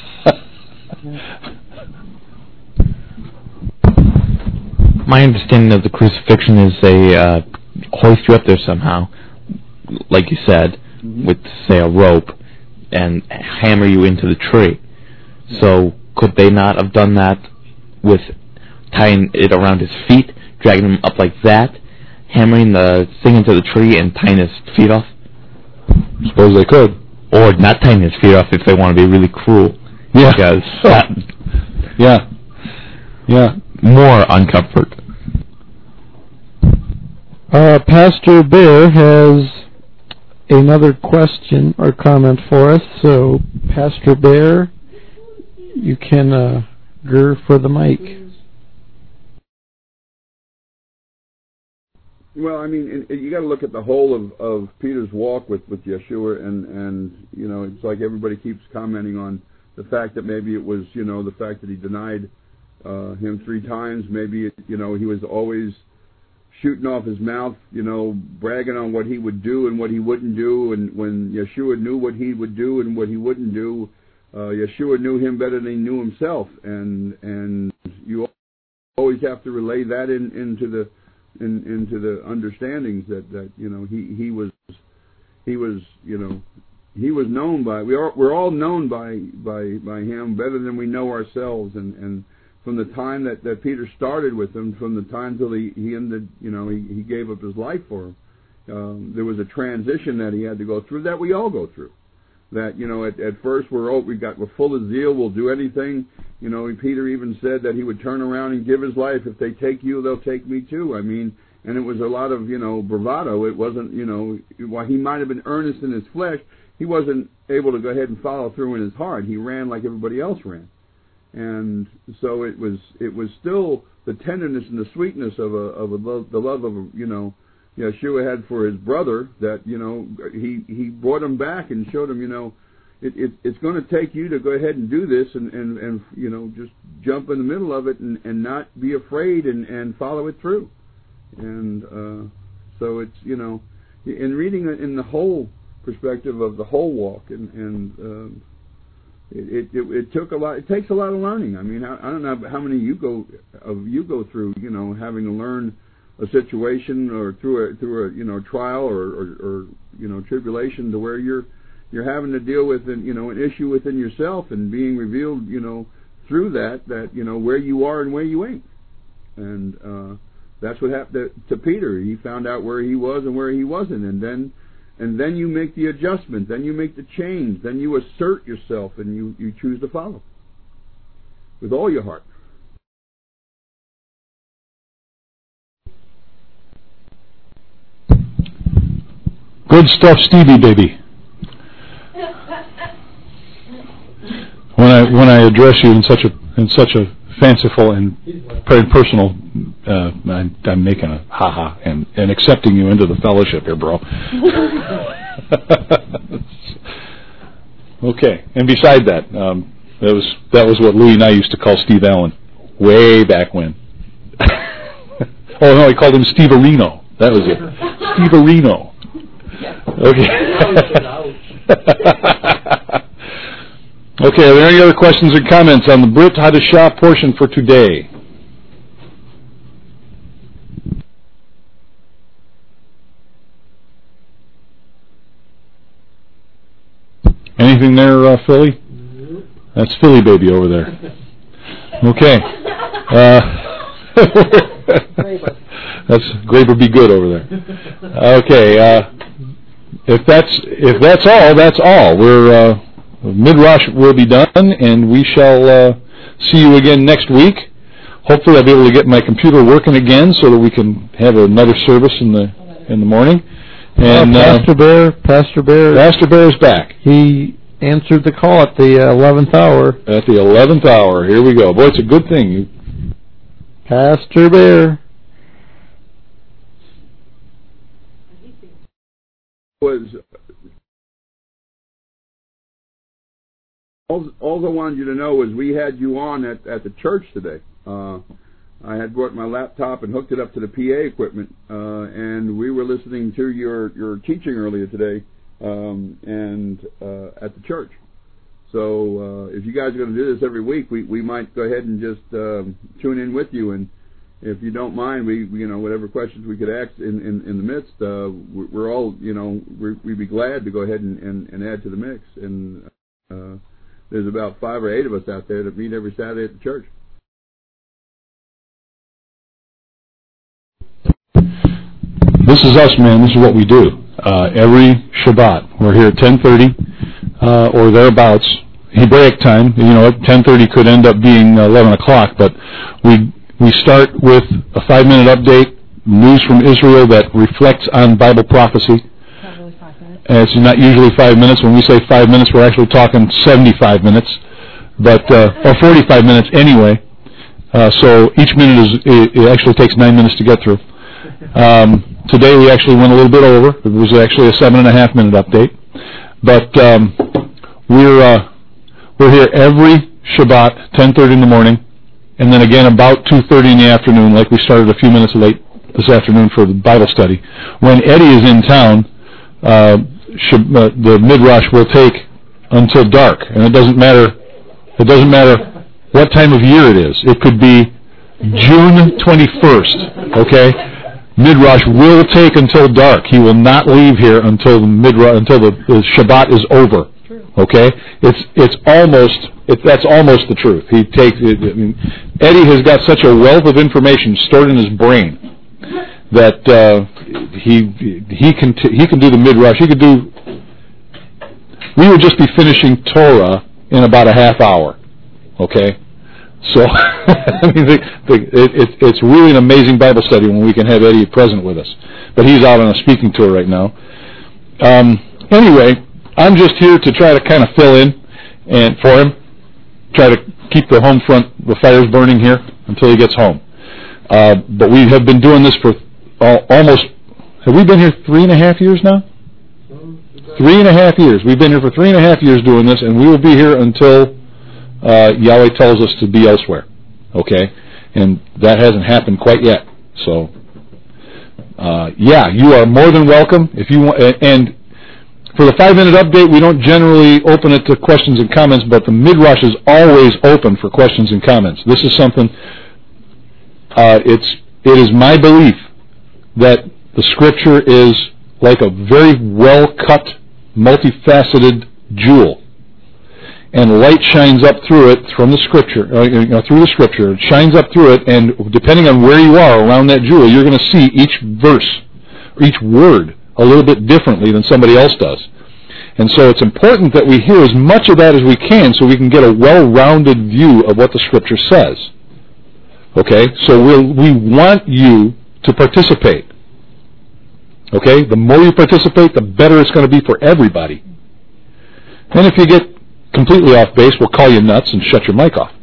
My understanding of the crucifixion is they uh, hoist you up there somehow, like you said, mm-hmm. with, say, a rope, and hammer you into the tree. Yeah. So could they not have done that with tying it around his feet, dragging him up like that, hammering the thing into the tree and tying his feet off? Suppose they could. Or not tying his feet off if they want to be really cruel. Yeah. Because that, yeah. Yeah. More uncomfort. Uh, Pastor Bear has another question or comment for us. So, Pastor Bear, you can uh, go for the mic. Well, I mean, it, you got to look at the whole of, of Peter's walk with, with Yeshua, and, and, you know, it's like everybody keeps commenting on the fact that maybe it was, you know, the fact that he denied uh, him three times. Maybe, it, you know, he was always shooting off his mouth, you know, bragging on what he would do and what he wouldn't do, and when Yeshua knew what he would do and what he wouldn't do, uh, Yeshua knew him better than he knew himself, and and you always have to relay that in, into the in, into the understandings that, that you know he, he was he was you know he was known by we are we're all known by by by him better than we know ourselves, and and from the time that, that Peter started with him, from the time till he, he ended, you know, he, he gave up his life for him, um, there was a transition that he had to go through that we all go through. That, you know, at, at first we're oh, we got we're full of zeal, we'll do anything. You know, Peter even said that he would turn around and give his life. If they take you, they'll take me too. I mean, and it was a lot of, you know, bravado. It wasn't, you know, while he might have been earnest in his flesh, he wasn't able to go ahead and follow through in his heart. He ran like everybody else ran. And so it was. It was still the tenderness and the sweetness of a of a love, the love of a, you know, Yeshua had for his brother. That, you know, he he brought him back and showed him, you know, it, it it's going to take you to go ahead and do this and, and, and you know just jump in the middle of it and, and not be afraid and, and follow it through. And uh, so it's, you know, in reading it in the whole perspective of the whole walk and and. Um, It, it it took a lot. It takes a lot of learning. I mean, I, I don't know how many you go of you go through. You know, having to learn a situation or through a through a you know trial or, or, or you know tribulation to where you're you're having to deal with an, you know an issue within yourself and being revealed you know through that that you know where you are and where you ain't. And uh, that's what happened to, to Peter. He found out where he was and where he wasn't, and then. And then you make the adjustment, then you make the change, then you assert yourself, and you, you choose to follow with all your heart. Good stuff, Stevie baby. When I when I address you in such a in such a fanciful and very personal, uh, I'm, I'm making a ha-ha and, and accepting you into the fellowship here, bro. Okay, and beside that, um, that was that was what Louis and I used to call Steve Allen way back when. Oh no, he called him Steve Areno. That was it, Steve Areno. Okay. Okay, are there any other questions or comments on the Brit Hadashah portion for today? Anything there, uh, Philly? That's Philly baby over there. Okay. Uh, that's Graber be good over there. Okay. Uh, if that's if that's all, that's all. We're uh, Midrash will be done, and we shall uh, see you again next week. Hopefully I'll be able to get my computer working again so that we can have another service in the in the morning. And uh, Pastor uh, Bear, Pastor Bear, Pastor Bear is back. He answered the call at the eleventh hour. At the eleventh hour, here we go. Boy, it's a good thing. You... Pastor Bear. Was all, all I wanted you to know was we had you on at, at the church today. Uh, I had brought my laptop and hooked it up to the P A equipment, uh, and we were listening to your, your teaching earlier today um, and uh, at the church. So uh, if you guys are going to do this every week, we, we might go ahead and just um, tune in with you. And if you don't mind, we, we you know whatever questions we could ask in, in, in the midst, uh, we're, we're all you know we're, we'd be glad to go ahead and, and, and add to the mix. And uh, there's about five or eight of us out there that meet every Saturday at the church. This is us, man. This is what we do. Uh, every Shabbat, we're here at ten thirty uh, or thereabouts, Hebraic time. You know, ten thirty could end up being eleven o'clock, but we we start with a five-minute update, news from Israel that reflects on Bible prophecy. Probably five minutes. And it's not usually five minutes. When we say five minutes, we're actually talking seventy-five minutes, but uh, or forty-five minutes anyway. Uh, so each minute is it, it actually takes nine minutes to get through. Um, today we actually went a little bit over. It was actually a seven and a half minute update, but um, we're uh, we're here every Shabbat, ten thirty in the morning, and then again about two thirty in the afternoon. Like we started a few minutes late this afternoon for the Bible study. When Eddie is in town, uh, Shab- uh, the midrash will take until dark, and it doesn't matter. It doesn't matter what time of year it is. It could be June twenty-first. Okay. Midrash will take until dark. He will not leave here until the midrash, until the, the Shabbat is over. Okay, it's it's almost it, that's almost the truth. He takes. It, I mean, Eddie has got such a wealth of information stored in his brain that uh, he he can t- he can do the midrash. He could do. We would just be finishing Torah in about a half hour. Okay. So, I mean, the, the, it, it, it's really an amazing Bible study when we can have Eddie present with us. But he's out on a speaking tour right now. Um, anyway, I'm just here to try to kind of fill in and for him, try to keep the home front, the fires burning here until he gets home. Uh, but we have been doing this for all, almost, have we been here three and a half years now? Three and a half years. We've been here for three and a half years doing this, and we will be here until Uh, Yahweh tells us to be elsewhere, okay? And that hasn't happened quite yet. So, uh, yeah, you are more than welcome. If you want, and for the five-minute update, we don't generally open it to questions and comments, but the midrash is always open for questions and comments. This is something. Uh, it's it is my belief that the Scripture is like a very well-cut, multifaceted jewel. And light shines up through it from the Scripture, uh, you know, through the Scripture. It shines up through it, and depending on where you are around that jewel, you're going to see each verse, or each word, a little bit differently than somebody else does. And so it's important that we hear as much of that as we can so we can get a well-rounded view of what the Scripture says. Okay? So we'll, we want you to participate. Okay? The more you participate, the better it's going to be for everybody. And if you get completely off base, we'll call you nuts and shut your mic off.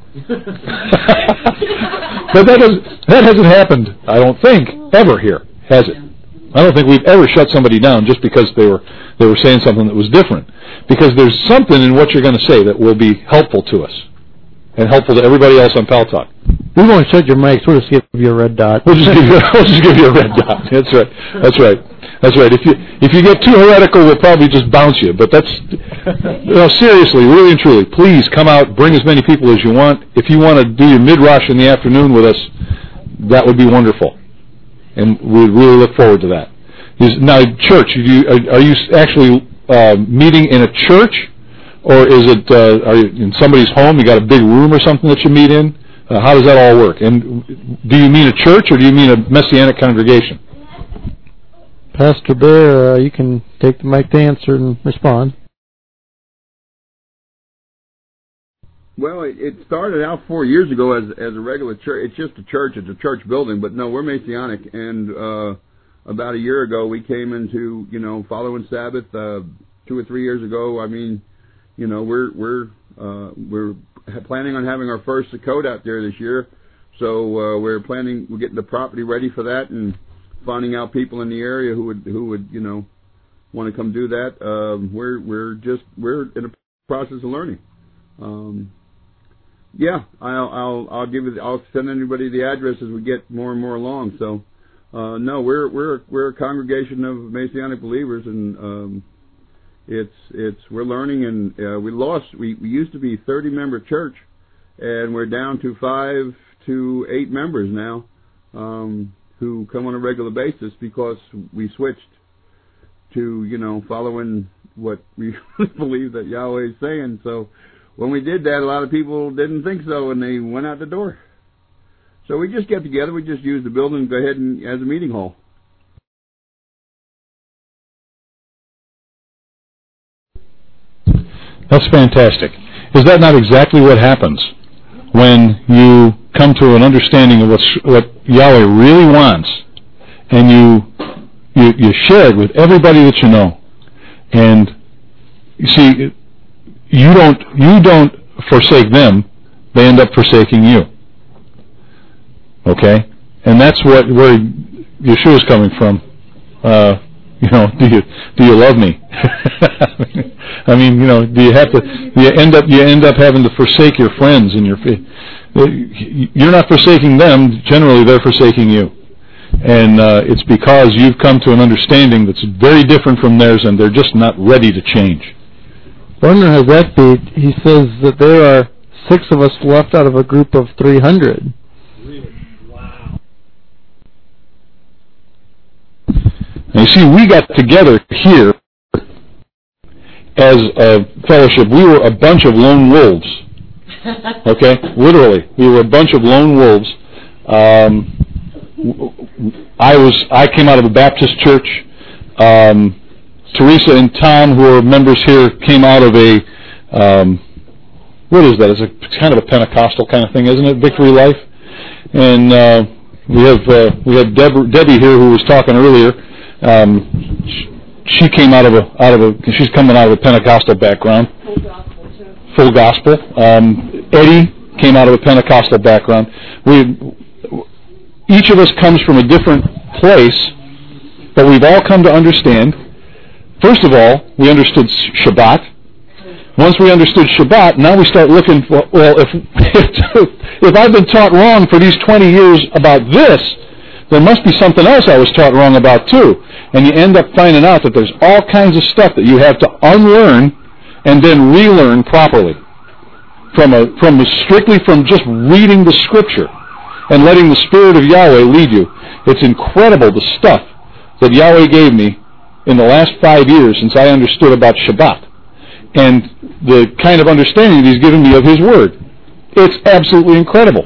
But that, has, that hasn't happened, I don't think, ever here, has it? I don't think we've ever shut somebody down just because they were they were saying something that was different. Because there's something in what you're going to say that will be helpful to us and helpful to everybody else on Pal Talk. We won't shut your mics. We'll just give you a red dot. We'll just give you, we'll just give you a red dot. That's right. That's right. That's right. If you if you get too heretical, we'll probably just bounce you. But that's, you know, seriously, really and truly, please come out, bring as many people as you want. If you want to do your midrash in the afternoon with us, that would be wonderful, and we really look forward to that. Is, now, church, are you, are, are you actually uh, meeting in a church, or is it uh, are you in somebody's home? You got a big room or something that you meet in? Uh, how does that all work? And do you mean a church, or do you mean a Messianic congregation? Pastor Bear, uh, you can take the mic to answer and respond. Well, it, it started out four years ago as as a regular church. It's just a church. It's a church building, but no, we're Messianic. And uh, about a year ago, we came into, you know, following Sabbath. Uh, two or three years ago, I mean, you know, we're we're uh, we're planning on having our first Sukkot out there this year. So uh, we're planning, we're getting the property ready for that, and finding out people in the area who would who would you know want to come do that. Um, we're we're just we're in a process of learning. Um, Yeah, I'll I'll I'll give it. I'll send anybody the address as we get more and more along. So, uh, no, we're we're we're a congregation of Messianic believers, and um, it's it's we're learning, and uh, we lost. We, we used to be a thirty member church, and we're down to five to eight members now, um, who come on a regular basis because we switched to you know following what we believe that Yahweh is saying. So. When we did that, a lot of people didn't think so, and they went out the door. So we just get together. We just use the building to go ahead and as a meeting hall. That's fantastic. Is that not exactly what happens when you come to an understanding of what's, what Yahweh really wants, and you, you you share it with everybody that you know? And you see, you don't you don't forsake them; they end up forsaking you. Okay, and that's what where Yeshua is coming from. Uh, you know, do you do you love me? I mean, you know, do you have to? Do you end up you end up having to forsake your friends and your. You're not forsaking them. Generally, they're forsaking you, and uh, it's because you've come to an understanding that's very different from theirs, and they're just not ready to change. Wonder how that be? He says that there are six of us left out of a group of three hundred. Really? Wow. And you see, we got together here as a fellowship. We were a bunch of lone wolves. Okay? Literally. We were a bunch of lone wolves. Um, I was. I came out of a Baptist church. Um, Teresa and Tom, who are members here, came out of a, um, what is that? It's a it's kind of a Pentecostal kind of thing, isn't it? Victory Life. And uh, we have uh, we had Deb- Debbie here, who was talking earlier. Um, she, she came out of a out of a she's coming out of a Pentecostal background. Full gospel too. Full gospel. Um, Eddie came out of a Pentecostal background. We each of us comes from a different place, but we've all come to understand. First of all, we understood Shabbat. Once we understood Shabbat, now we start looking for, well, if, if if I've been taught wrong for these twenty years about this, there must be something else I was taught wrong about too. And you end up finding out that there's all kinds of stuff that you have to unlearn and then relearn properly. From a from a, strictly from just reading the Scripture and letting the Spirit of Yahweh lead you. It's incredible the stuff that Yahweh gave me in the last five years since I understood about Shabbat, and the kind of understanding that He's given me of His Word. It's absolutely incredible.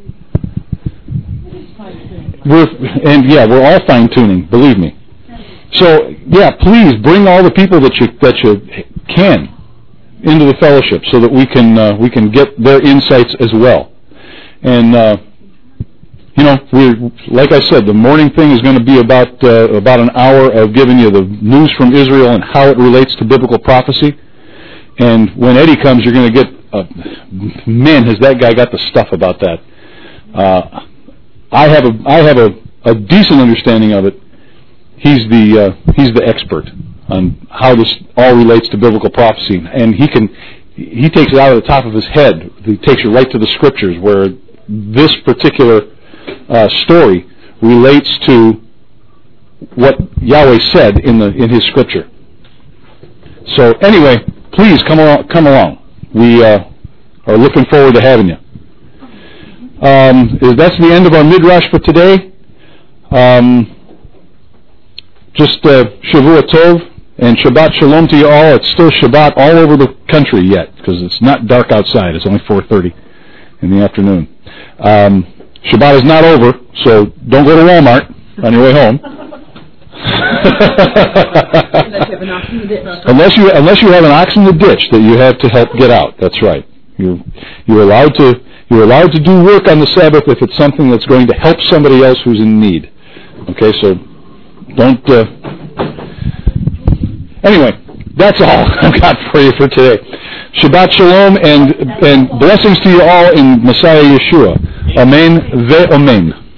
We're, and yeah, we're all fine-tuning, believe me. So yeah, please bring all the people that you that you can into the fellowship so that we can uh, we can get their insights as well. And uh, You know, we like I said, the morning thing is going to be about uh, about an hour of giving you the news from Israel and how it relates to biblical prophecy. And when Eddie comes, you're going to get, uh, man, has that guy got the stuff about that? Uh, I have a I have a, a decent understanding of it. He's the uh, he's the expert on how this all relates to biblical prophecy, and he can he takes it out of the top of his head. He takes you right to the Scriptures where this particular Uh, story relates to what Yahweh said in the in His Scripture. So anyway, please come along. Come along. We uh, are looking forward to having you. Um, that's the end of our midrash for today. Um, just uh, Shavua Tov and Shabbat Shalom to you all. It's still Shabbat all over the country yet because it's not dark outside. It's only four thirty in the afternoon. Um, Shabbat is not over, so don't go to Walmart on your way home. unless you unless you have an ox in the ditch that you have to help get out. That's right. You you're allowed to you're allowed to do work on the Sabbath if it's something that's going to help somebody else who's in need. Okay, so don't. Uh, anyway, that's all I've got for you for today. Shabbat shalom and and blessings to you all in Messiah Yeshua. Amen ve amen.